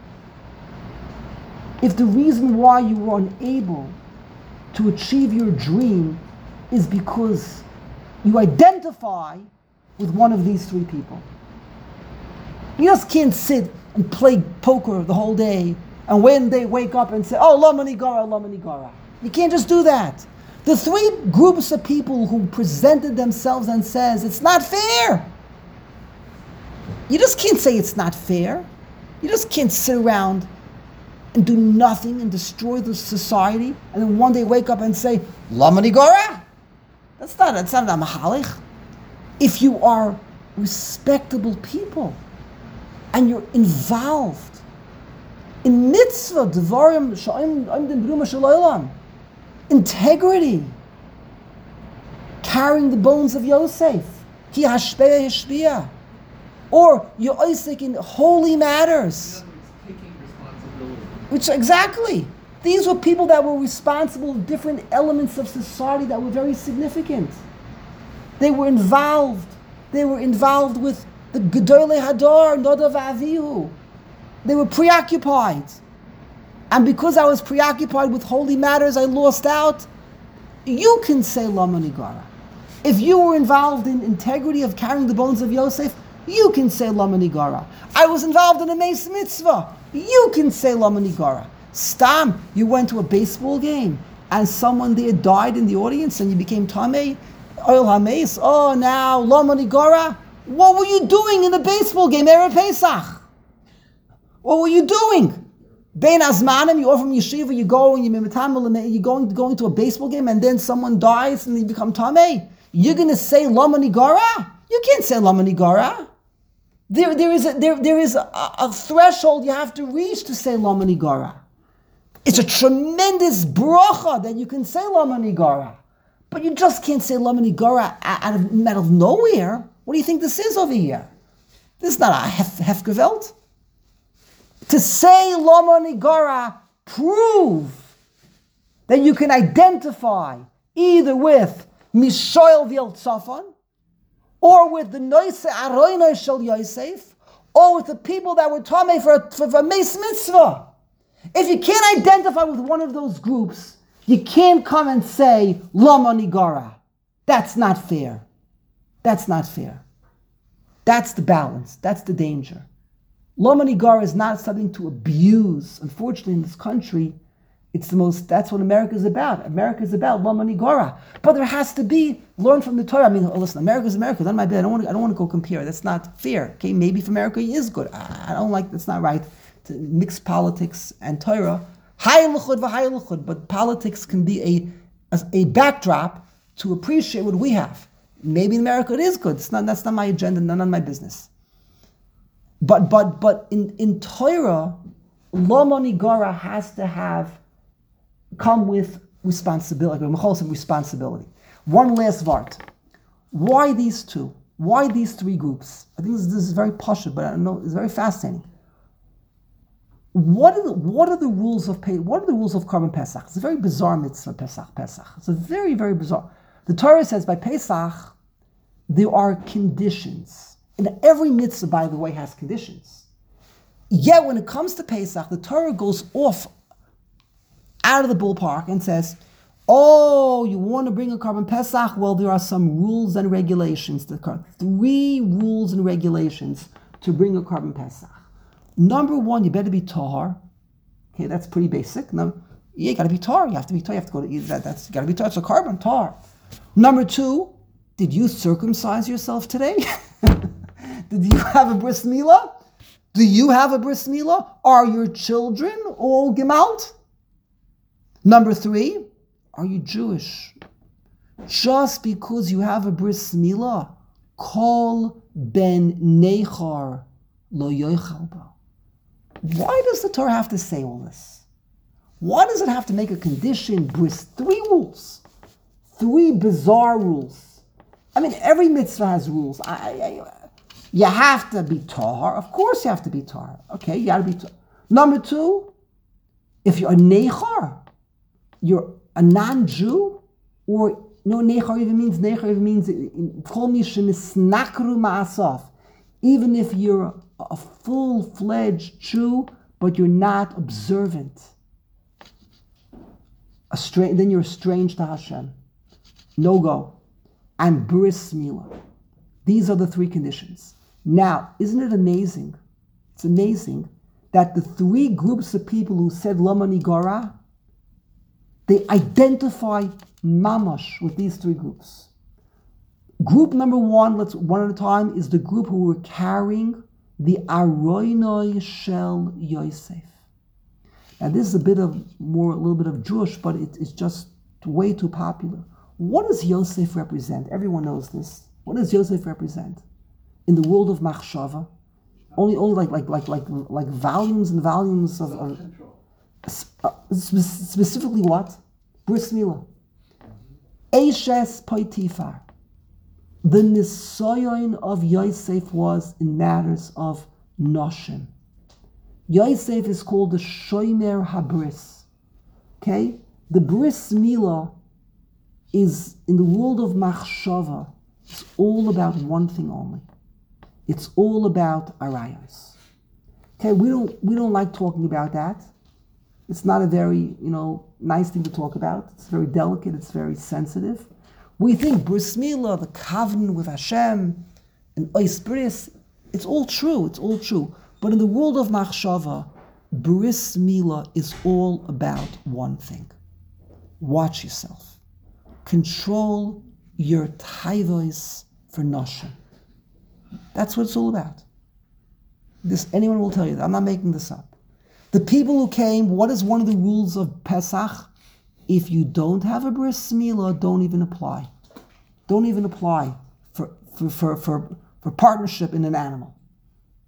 if the reason why you were unable to achieve your dream is because you identify with one of these three people. You just can't sit and play poker the whole day and when they wake up and say, oh, Lama nigara, Lama nigara. You can't just do that. The three groups of people who presented themselves and says, it's not fair. You just can't say it's not fair. You just can't sit around and do nothing and destroy the society and then one day wake up and say, Lama nigara? That's not a mahalich. If you are respectable people and you're involved in mitzvah, devarim, sha'im amdim bruma shalaylam, integrity, carrying the bones of Yosef, ki hashpeya hishbiya, or you're Isaac in holy matters.
Taking responsibility.
Which exactly. These were people that were responsible for different elements of society that were very significant. They were involved. They were involved with the Gedolei Hadar, Nadav Avihu. They were preoccupied. And because I was preoccupied with holy matters, I lost out. You can say Lama nigara. If you were involved in integrity of carrying the bones of Yosef, you can say Lama nigara. I was involved in a meis mitzvah. You can say Lama nigara. Stam, you went to a baseball game and someone there died in the audience and you became tamei, oil hameis. Oh, now Lama nigara. What were you doing in the baseball game, Erev Pesach? What were you doing? Bein Azmanim, you're from yeshiva, you go and you're going to a baseball game and then someone dies and you become tamei. You're going to say Lama nigara? You can't say Lama nigara. There is a threshold you have to reach to say Lama Nigara. It's a tremendous bracha that you can say Lama Nigara. But you just can't say Lama Nigara out of nowhere. What do you think this is over here? This is not a Hefgewelt. To say Lama Nigara, prove that you can identify either with Mishoel V'el Tzafon, or with the Noise Aroinoi Shel Yosef, or with the people that were Tamei for Meis Mitzvah. If you can't identify with one of those groups, you can't come and say, Lama Nigara. That's not fair. That's not fair. That's the balance. That's the danger. Lama Nigara is not something to abuse. Unfortunately, in this country, that's what America is about. America is about Lama Nigara. But there has to be, learn from the Torah. I mean, listen, America is America. Not my bad. I don't want to go compare. That's not fair. Okay, maybe for America it is good. I don't like, that's not right to mix politics and Torah. But politics can be a backdrop to appreciate what we have. Maybe in America it is good. That's not my agenda, none of my business. But in Torah, Lama Nigara has to come with responsibility, responsibility. One last vart. Why these two? Why these three groups? I think this is very posh, but I don't know, it's very fascinating. What are the rules of Korban Pesach? It's a very bizarre mitzvah, Pesach. It's a very, very bizarre. The Torah says by Pesach, there are conditions. And every mitzvah, by the way, has conditions. Yet when it comes to Pesach, the Torah goes off out of the ballpark and says, oh, you want to bring a Korban Pesach? Well, there are some rules and regulations. There are 3 rules and regulations to bring a Korban Pesach. Number 1, you better be tahar. Okay, that's pretty basic. No, you got to be tahar. You have to be tahar. You have to go to that's got to be tahar. It's a carbon tahar. Number 2, did you circumcise yourself today? Did you have a bris milah? Do you have a bris milah? Are your children all gemalt? Number 3, are you Jewish? Just because you have a bris milah, kol ben nechar lo yochal ba. Why does the Torah have to say all this? Why does it have to make a condition, bris? 3 rules. 3 bizarre rules. I mean, every mitzvah has rules. You have to be tahar. Of course you have to be tahar. Okay, you got to be tahar. Number 2, if you're a nechar, you're a non-Jew, or no, nechar even means kol mi shenisnakru ma'asaf. Even if you're a full-fledged Jew, but you're not observant, then you're estranged to Hashem. No go. And bris milah. These are the 3 conditions. Now, isn't it amazing? It's amazing that the 3 groups of people who said Lama Nigara, they identify mamash with these 3 groups. Group number 1, let's one at a time, is the group who were carrying the Aroinoi Shel Yosef. Now this is a little bit of Jewish, but it's just way too popular. What does Yosef represent? Everyone knows this. What does Yosef represent in the world of machshava? Only like volumes and volumes of specifically what? Bris milah. Eishes Poitifar. The nisayon of Yosef was in matters of noshim. Yosef is called the shomer habris. Okay? The bris milah is, in the world of machshava, it's all about one thing only. It's all about arayos. Okay, we don't like talking about that. It's not a very, nice thing to talk about. It's very delicate, it's very sensitive. We think bris milah, the covenant with Hashem, and ois bris, it's all true. But in the world of machshava, bris milah is all about one thing. Watch yourself. Control your taivois for noshim. That's what it's all about. Anyone will tell you that. I'm not making this up. The people who came, what is one of the rules of Pesach? If you don't have a bris milah, don't even apply. Don't even apply for partnership in an animal.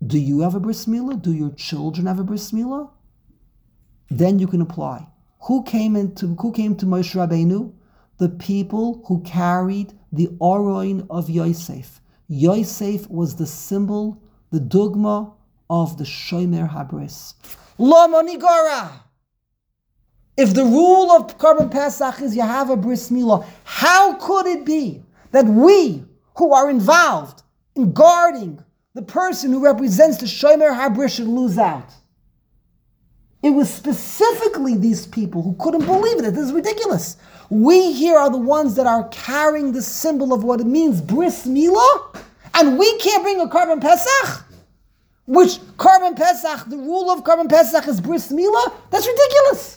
Do you have a bris milah? Do your children have a bris milah? Then you can apply. Who came to Moshe Rabbeinu? The people who carried the Oroin of Yosef. Yosef was the symbol, the dogma of the Shomer HaBris. Lama Nigara. If the rule of Korban Pesach is you have a bris milah, how could it be that we who are involved in guarding the person who represents the Shomer HaBris should lose out? It was specifically these people who couldn't believe it. This is ridiculous. We here are the ones that are carrying the symbol of what it means, bris milah, and we can't bring a Korban Pesach? Which Korban Pesach, the rule of Korban Pesach is bris milah? That's ridiculous.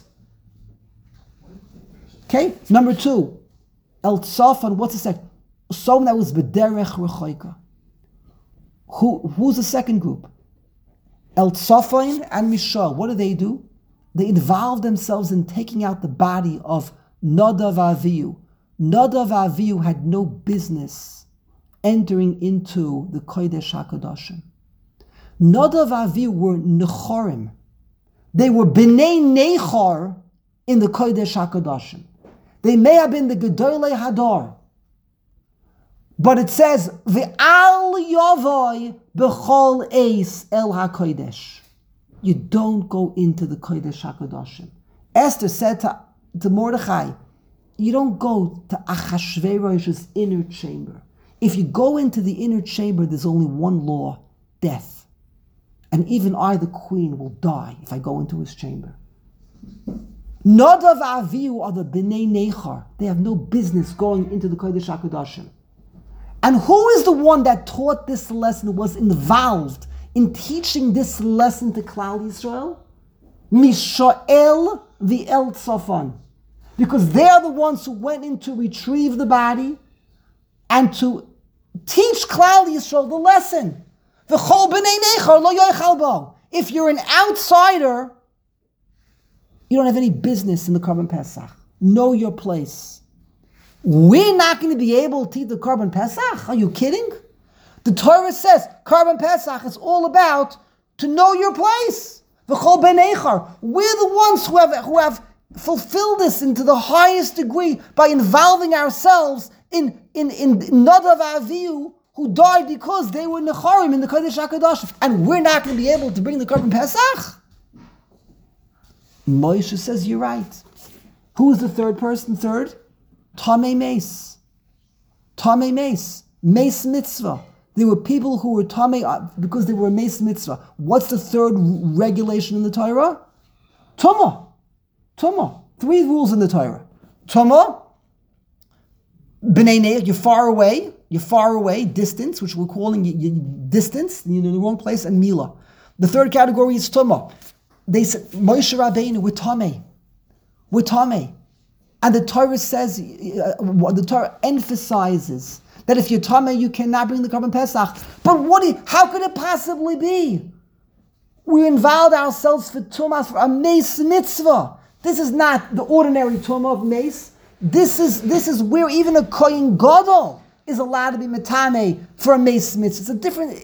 Okay, number 2. El Tzafan, what's the second? Someone that was b'derech rechoika. Who's the second group? El Tzafan and Mishal. What do? They involve themselves in taking out the body of Nadav Avihu. Nadav Avihu had no business entering into the Kodesh HaKadoshim. Nadav Avihu were Nechorim. They were B'nai Nechor in the Kodesh HaKadoshim. They may have been the Gedolei Hadar. But it says, V'al Yavoi B'chol Eis El HaKodesh. You don't go into the Kodesh HaKadoshim. Esther said to Mordechai, you don't go to Achashverosh's inner chamber. If you go into the inner chamber, there's only one law, death. And even I, the queen, will die if I go into his chamber. Nadav Avihu are the B'nai Nechar. They have no business going into the Kodesh HaKadoshim. And who is the one that taught this lesson, was involved in teaching this lesson to Klal Yisrael? Mishael v'el Tzafan. Because they are the ones who went in to retrieve the body and to teach Klal Yisrael the lesson. V'chol b'nei nechar lo yochal bo. If you're an outsider, you don't have any business in the Korban Pesach. Know your place. We're not going to be able to eat the Korban Pesach? Are you kidding? The Torah says Korban Pesach is all about to know your place. V'chol b'nei nechar. We're the ones who have fulfilled this into the highest degree by involving ourselves in Nadav Avihu, who died because they were Necharim in the Kodesh HaKadosh, and we're not going to be able to bring the Korban Pesach? Moshe says, you're right. Who's the third person? Third? Tamei Meis. Tamei Meis. Meis Mitzvah. There were people who were Tamei because they were Meis Mitzvah. What's the third regulation in the Torah? Tumah. Tumah. 3 rules in the Torah. Tumah. B'nei Neich, you're far away, distance, which we're calling distance, you're in the wrong place, and Mila. The third category is Tumah. They said, Moshe Rabbeinu, we're Tamei. And the Torah says, the Torah emphasizes that if you're Tamei, you cannot bring the Korban Pesach. But how could it possibly be? We involved ourselves for Tumah, for a Meis Mitzvah. This is not the ordinary Tumah of Meis. This is where even a Kohen Gadol is allowed to be Metamei for a Meis Mitzvah. It's a different,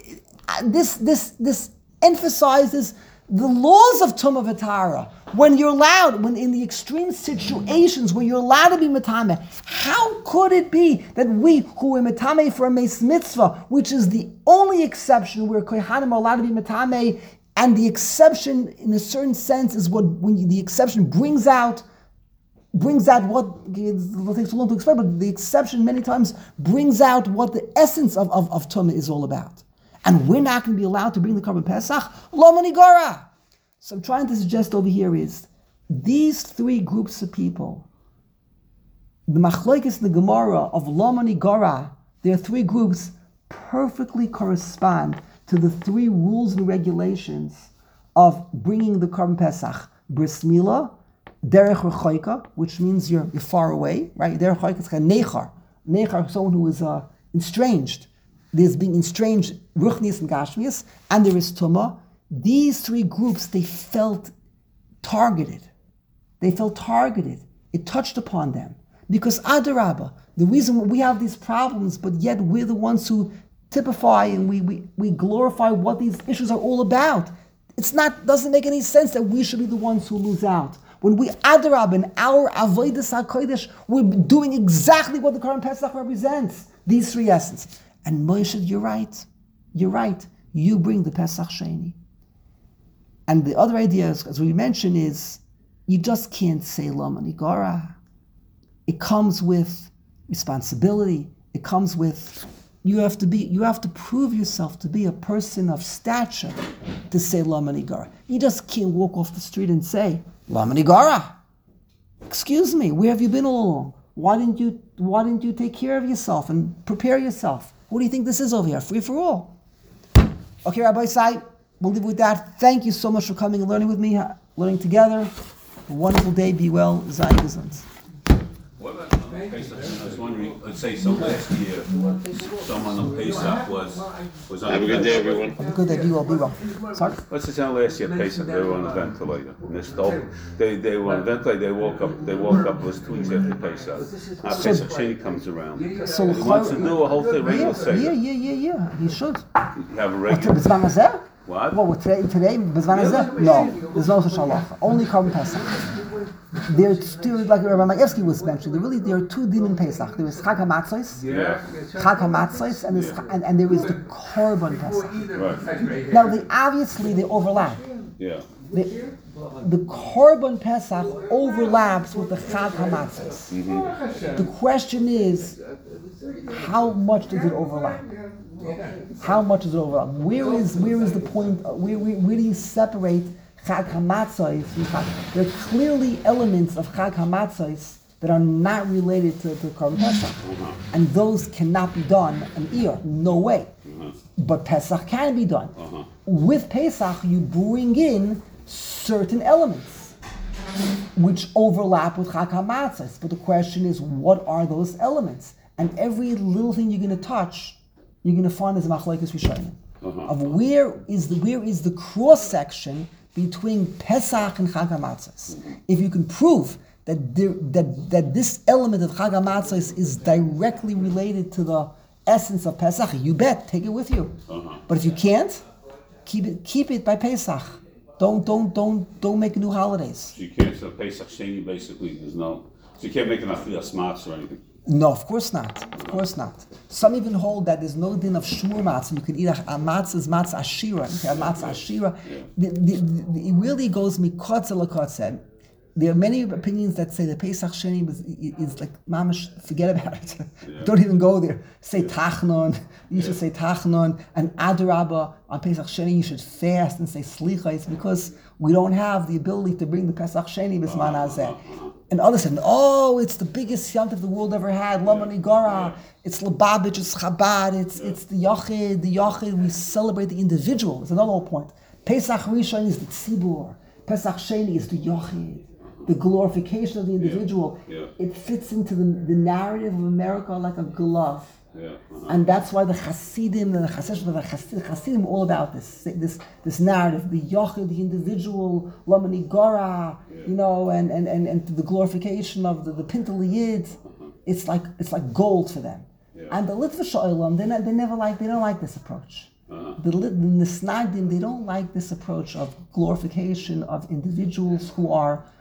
this emphasizes the laws of Tumah V'Tara. When you're allowed, when in the extreme situations where you're allowed to be Metamei, how could it be that we who are Metamei for a Meis Mitzvah, which is the only exception where Kohanim are allowed to be Metamei, and the exception in a certain sense is the exception brings out what, it takes so long to explain, but the exception many times brings out what the essence of Tumah is all about. And we're not going to be allowed to bring the Korban Pesach? Lo manigara. So I'm trying to suggest over here is, these 3 groups of people, the Machlokes in the Gemara of Lo manigara, there are 3 groups, perfectly correspond to the 3 rules and regulations of bringing the Korban Pesach. Bris Milah, Derech Rechoika, which means you're far away, right? Derech Rechoika is kind of Nechar. Nechar, someone who is estranged. There's being estranged, Ruchnius and Gashmius, and there is Tumah. These 3 groups, they felt targeted. It touched upon them. Because Adarabba, the reason we have these problems, but yet we're the ones who typify and we glorify what these issues are all about. Doesn't make any sense that we should be the ones who lose out. When we adarab in our avodas hakodesh, we're doing exactly what the current Pesach represents. These three essences. And Moshe, you're right. You bring the Pesach Sheni. And the other idea, as we mentioned, is you just can't say Lama Nigara. It comes with responsibility. It comes with you have to prove yourself to be a person of stature to say Lama Nigara. You just can't walk off the street and say Lama Nigara. Excuse me, where have you been all along? Why didn't you take care of yourself and prepare yourself? What do you think this is over here? Free for all. Okay, Rabbi Sai, we'll leave it with that. Thank you so much for coming and learning with me, learning together. A wonderful day. Be well. Zayin gesund.
What about Pesach? I was wondering, let's say last year, someone on Pesach was on.
Have a good day, everyone.
Have a good day. Be well. Sorry?
Let's just say last year Pesach, they were on a ventilator. And they were on a ventilator, they woke up, it was 2 weeks after Pesach. Now Pesach Sheni comes around.
So
He wants to do a whole thing, regular Seder.
Yeah. He should.
You have a regular.
B'zman hazeh?
What?
Well, today, B'zman hazeh? No, there's no such halacha. Only Korban Pesach. There's two, like Rabbi Maevsky was mentioning, there are two din in Pesach. There is Chag HaMatzos, and there is the Korban Pesach.
Right.
Now, they overlap.
Yeah.
The Korban Pesach overlaps with the Chag HaMatzos.
Mm-hmm.
The question is, how much does it overlap? Where is the point? Where do you separate Chag HaMatzos from Chag? There are clearly elements of Chag HaMatzos that are not related to Korban Pesach, and those cannot be done in Iyar. No way. But Pesach can be done. With Pesach, you bring in certain elements which overlap with Chag HaMatzos. But the question is, what are those elements? And every little thing you're going to touch, you're going to find is Machlokes Rishonim of where is the cross section between Pesach and Chag HaMatzos. If you can prove that this element of Chag HaMatzos is directly related to the essence of Pesach, you bet, take it with you. But if you can't, keep it by Pesach. Don't make new holidays.
So you can't say Pesach Sheni, basically, so you can't make an afilas matzah or anything.
No, of course not. Some even hold that there's no din of shmur matzah. You can eat a matzah, matzah ashira. You can have matzah ashira. It really goes mikotze lakotze. There are many opinions that say the Pesach Sheni is like mamash. Forget about it. Don't even go there. Say tachnon. You should say tachnon. And adarabba on Pesach Sheni you should fast and say slicha. It's because we don't have the ability to bring the Pesach Sheni b'zman hazeh. And others said, it's the biggest yontif the world ever had. Lama Nigara. It's Lubavitch. It's Chabad. It's the Yachid. The Yachid. We celebrate the individual. It's another whole point. Pesach Rishon is the Tzibur. Pesach Sheni is the Yachid. The glorification of the individual. It fits into the narrative of America like a glove. And that's why the Hasidim and the Hasidim are all about this narrative, the Yochid, the individual, Lama Nigara, and the glorification of the Pintel Yid. It's like gold for them. And the Litvish Olam, they don't like this approach. The Nisnagdim, they don't like this approach of glorification of individuals who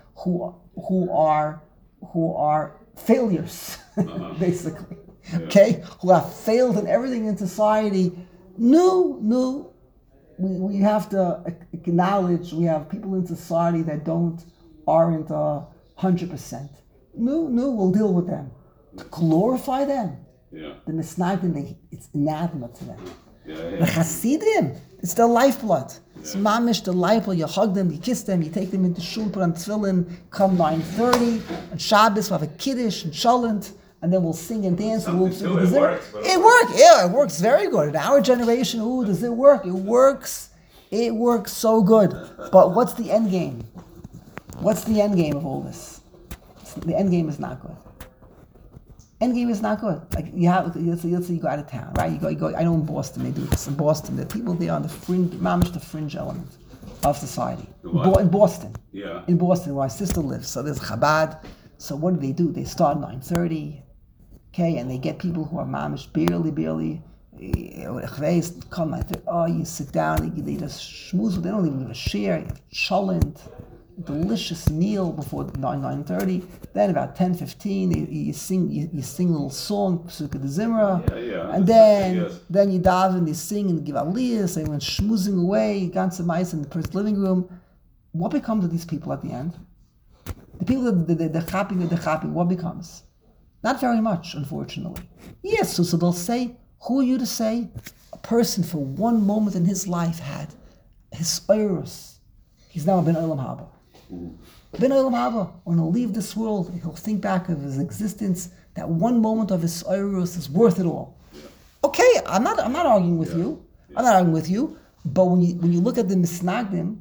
are failures, basically. Okay, who have failed in everything in society. No. We have to acknowledge we have people in society that aren't 100%. No, we'll deal with them. To glorify them. The Misnagdim, it's anathema to them. The Hasidim, it's their lifeblood. It's mamish, the lifeblood. You hug them, you kiss them, you take them into shul, put on tefillin, come 9:30, and Shabbos, we'll have a kiddush and shalent, and then we'll sing and dance. It works. It works very good. In our generation, does it work? It works so good. But what's the end game? What's the end game of all this? The end game is not good. End game is not good. Like let's say you go out of town, right? You go. I know in Boston they do this. In Boston, there are people there on the fringe, the fringe element of society. In Boston. Yeah. In Boston, where my sister lives. So there's Chabad. So what do? They start 9:30. Okay, and they get people who are mamish barely come like, you sit down, they just schmooze, they don't even give a share, you have cholent, delicious meal before 9:30. Then about 10:15, you sing a little song, Pesukah de Zimra, and then you daven, you sing and give aliyahs, and when schmoozing away, ganze mice in the person's living room. What becomes of these people at the end? The people that they're chapping, what becomes? Not very much, unfortunately. Yes, so they'll say, who are you to say? A person for one moment in his life had his oirus. He's now ben olam haba. Ben olam haba. When he'll leave this world, he'll think back of his existence. That one moment of his oirus is worth it all. Okay, I'm not arguing with you. I'm not arguing with you. But when you look at the misnagdim,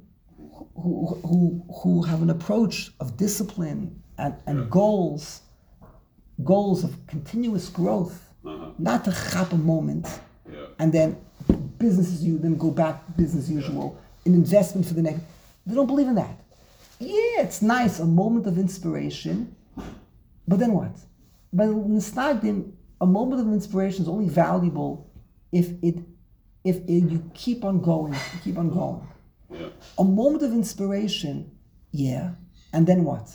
who have an approach of discipline and goals of continuous growth, not to chap a moment and then then go back to business as usual, an investment for the next. They don't believe in that. Yeah, it's nice, a moment of inspiration, but then what? But Nisnagdim, a moment of inspiration is only valuable if you keep on going, Yeah. A moment of inspiration, and then what?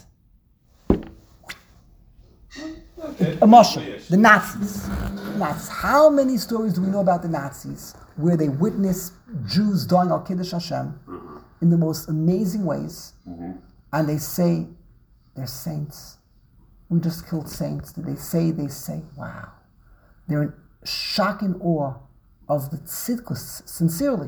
A marshal, the Nazis. How many stories do we know about the Nazis where they witness Jews dying al Kiddush Hashem in the most amazing ways, and they say they're saints. We just killed saints. They say, wow. They're in shock and awe of the tzidkus, sincerely.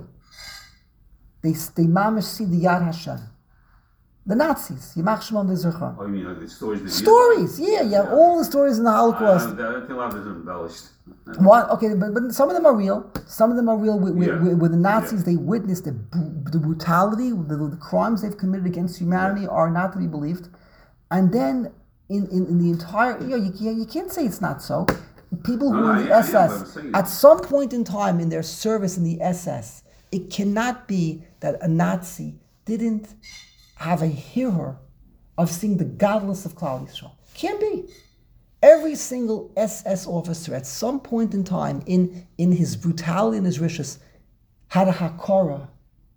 They mamish see the Yad Hashem. The Nazis, Yimach Shemam V'Zerchon.
Oh, you mean like the stories?
Stories, yeah, all the stories in the Holocaust.
I think a lot of them embellished.
What? Okay, but some of them are real. Some of them are real. With the Nazis, they witnessed the brutality, the crimes they've committed against humanity are not to be believed. And then in the entire, you can't say it's not so. People who were in the SS, at some point in time in their service in the SS, it cannot be that a Nazi didn't have a hearer of seeing the godless of Klal Yisrael. Can't be. Every single SS officer at some point in time in his brutality and his riches had a hakara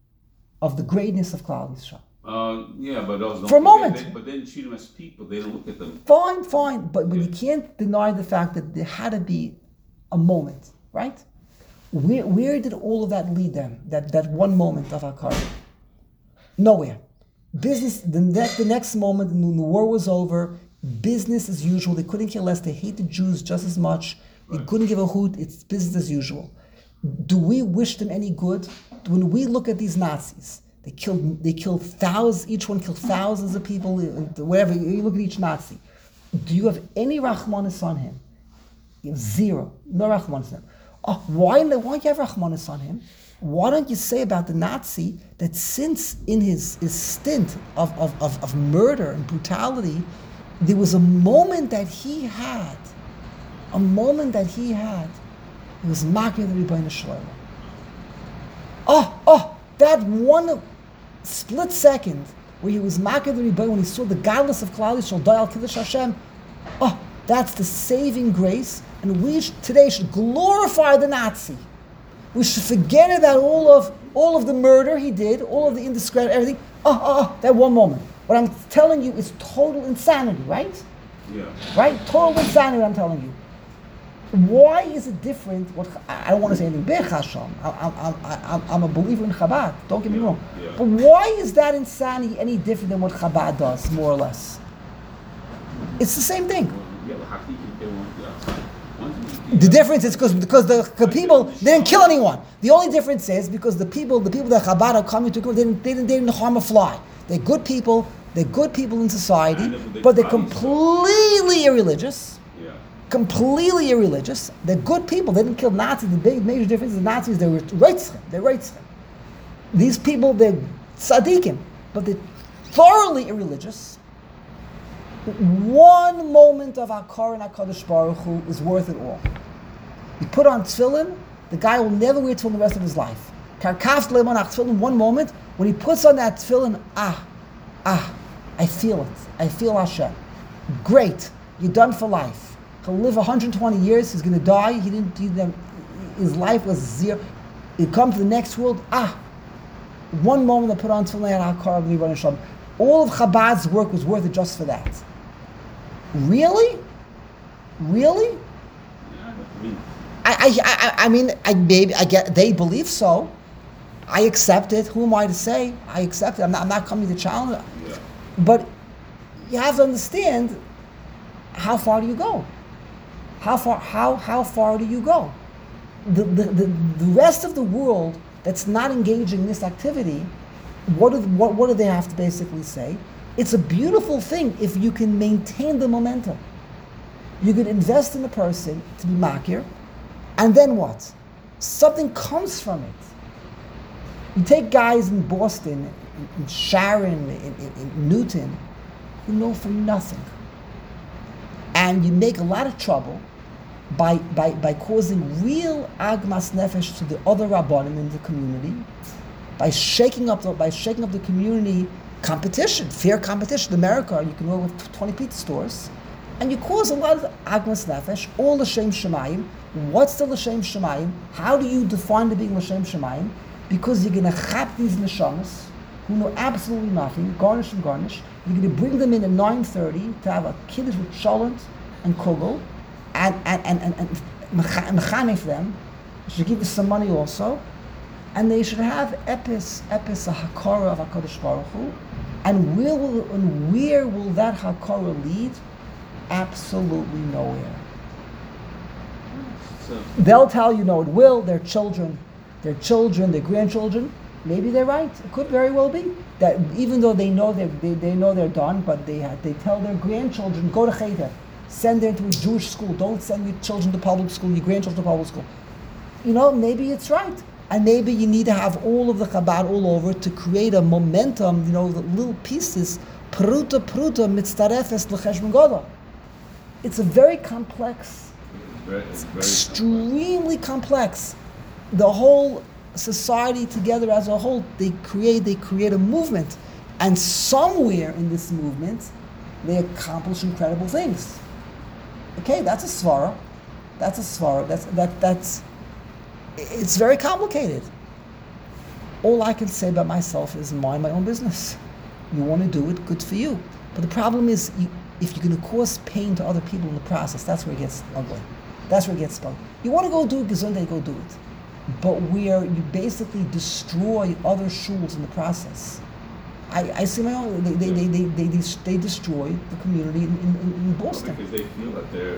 of the greatness of Klal Yisrael.
But those don't.
For a moment.
But then treat them as people. They don't look at them.
Fine. But you can't deny the fact that there had to be a moment, right? Where did all of that lead them? That one moment of hakara? Nowhere. Business. The next moment, when the war was over, business as usual. They couldn't care less. They hated Jews just as much. They couldn't give a hoot. It's business as usual. Do we wish them any good? When we look at these Nazis, they killed thousands. Each one killed thousands of people. Whatever. You look at each Nazi. Do you have any rachmanis on him? You have zero. No rachmanis on him. Why don't you have rachmanis on him? Why don't you say about the Nazi that since in his stint of murder and brutality, there was a moment that he had. It was Makir the Rebbeinu Shlomo. That one split second where he was Makir the Rebbeinu, when he saw the godless of Klal Yisrael die al Kiddush Hashem. That's the saving grace, and we today should glorify the Nazi. We should forget about all of the murder he did, all of the indiscretion, everything. That one moment. What I'm telling you is total insanity, right?
Yeah.
Right? Total insanity, I'm telling you. Why is it different? I don't want to say anything big, Hashem. I'm a believer in Chabad, don't get me wrong.
Yeah.
But why is that insanity any different than what Chabad does, more or less? It's the same thing. The difference is because the people didn't kill anyone. The only difference is because the people that Chabad are coming to, they didn't harm a fly. They're good people. They're good people in society, but they're completely irreligious.
Yeah.
Completely irreligious. They're good people. They didn't kill Nazis. The big major difference is the Nazis, they were reitzchem. They're reitzchem. These people, they're tzaddikim, but they're thoroughly irreligious. One moment of Hakar and HaKadosh Baruch Hu is worth it all. You put on tefillin, the guy will never wear tefillin the rest of his life. Karkaf le'mon tefillin, one moment, when he puts on that tefillin, I feel it. I feel Hashem. Great, you're done for life. He'll live 120 years, he's going to die, His life was zero. He come to the next world. One moment I put on Tefillin HaKar Shalom. All of Chabad's work was worth it just for that. Really? Really? I get. They believe so. I accept it. Who am I to say? I accept it. I'm not coming to challenge it. Yeah. But you have to understand, how far do you go? How far do you go? The rest of the world that's not engaging in this activity, what do they have to basically say? It's a beautiful thing if you can maintain the momentum. You could invest in a person to be makir, and then what? Something comes from it. You take guys in Boston, in Sharon, in Newton, who know from nothing. And you make a lot of trouble by causing real agmas nefesh to the other rabbanim in the community, by shaking up the community competition, fair competition. In America, you can work with 20 pizza stores, and you cause a lot of agmas nefesh, all l'shem shemayim. What's the l'shem shemayim? How do you define the being l'shem shemayim? Because you're going to chap these neshamas who know absolutely nothing, garnish and garnish. You're going to bring them in at 9:30 to have a kiddush with shalent and kugel, and mechanef them. You should give you some money also, and they should have epis a hakara of HaKadosh Baruch Hu. And where will that hakara lead? Absolutely nowhere. They'll tell you no, it will. Their children, their grandchildren. Maybe they're right. It could very well be that even though they know they're done, but they tell their grandchildren, go to cheder, send them to a Jewish school. Don't send your children to public school, your grandchildren to public school. Maybe it's right, and maybe you need to have all of the Chabad all over to create a momentum. The little pieces, pruta mitzarefes l'cheshbon gadol. It's a very complex, extremely complex. The whole society together as a whole, they create a movement, and somewhere in this movement, they accomplish incredible things. Okay, that's a svara. It's very complicated. All I can say about myself is mind my own business. You want to do it, good for you. But the problem is, if you're going to cause pain to other people in the process, that's where it gets ugly. That's where it gets spun. You want to go do it, gesundheit, go do it. But where you basically destroy other shuls in the process. I see my own. They destroy the community in Boston.
Because they feel that they're.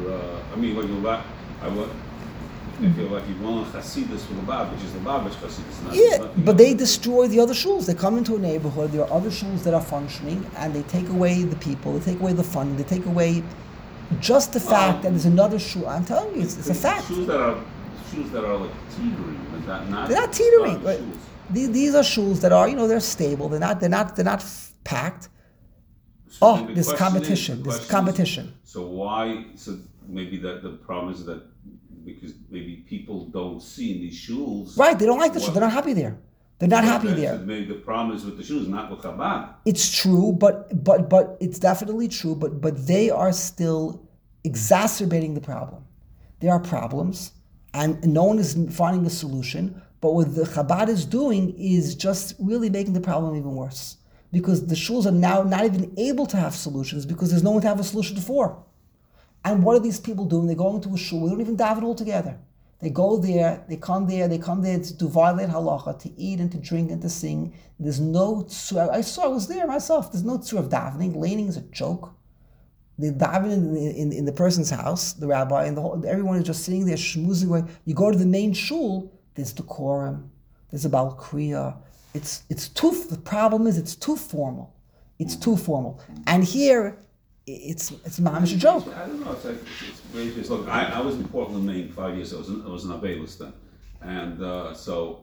They feel like you're wrong Hasidus for the Bab, which is the Babish Hasidus.
Yeah, but they destroy the other shuls. They come into a neighborhood. There are other shuls that are functioning, and they take away the people. They take away the funding. They take away just the fact that there's another shul. I'm telling you, it's a fact.
Shoes that are like teetering,
they're not teetering. But these are shuls that are, they're stable. They're not packed.
So
there's competition. There's competition.
So why? So maybe the problem is that because maybe people don't see in these shuls.
Right, they don't like the shul. They're not happy there. They're not happy there.
So maybe the problem is with the shuls, not with Chabad.
It's true, but it's definitely true. But they are still exacerbating the problem. There are problems, and no one is finding a solution. But what the Chabad is doing is just really making the problem even worse, because the shuls are now not even able to have solutions because there's no one to have a solution for. And what are these people doing? They go into a shul. They don't even daven altogether. They go there. They come there to violate halacha, to eat and to drink and to sing. There's no tzur. I was there myself. There's no tzur of davening. Laning is a joke. They daven in the person's house, the rabbi, and everyone is just sitting there schmoozing away. You go to the main shul. There's decorum. There's a bal kriya. The problem is it's too formal. It's too formal. And here, it's mamish a joke.
I don't know. It's very interesting. Look, I was in Portland, Maine 5 years. I was in Avelis then, and so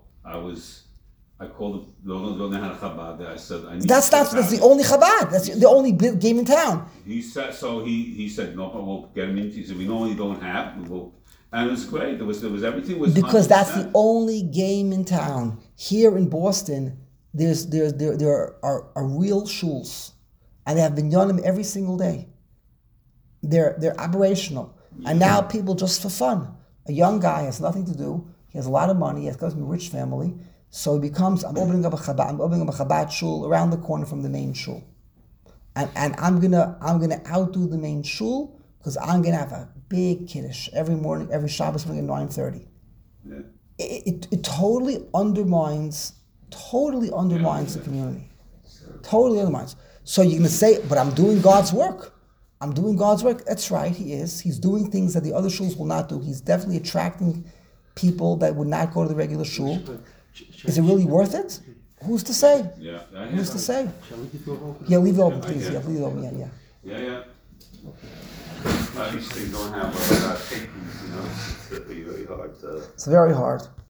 I called the Chabad. I said,
that's the only Chabad. That's the only big game in town.
He said so. He said no, we'll get him in. He said we normally don't have. And it was great. There was everything was
because
100%.
That's the only game in town. Here in Boston, there are real shuls, and they have binyanim every single day. They're operational, and now people just for fun A young guy has nothing to do. He has a lot of money. He comes from a rich family. So he becomes, I'm opening up a Chabad shul around the corner from the main shul. And I'm gonna outdo the main shul because I'm gonna have a big kiddush every morning, every Shabbos morning at 9:30.
Yeah.
It totally undermines the community. Totally undermines. So you're gonna say, but I'm doing God's work. I'm doing God's work. That's right, he is. He's doing things that the other shuls will not do. He's definitely attracting people that would not go to the regular shul. Is it really worth it? Who's to say?
Yeah.
Who's to say?
Shall we keep it open?
Yeah, leave it open,
Yeah,
please.
yeah.
Yeah, leave it open. Yeah.
Yeah. These things don't have tape, you know. It's very hard to.
It's very hard.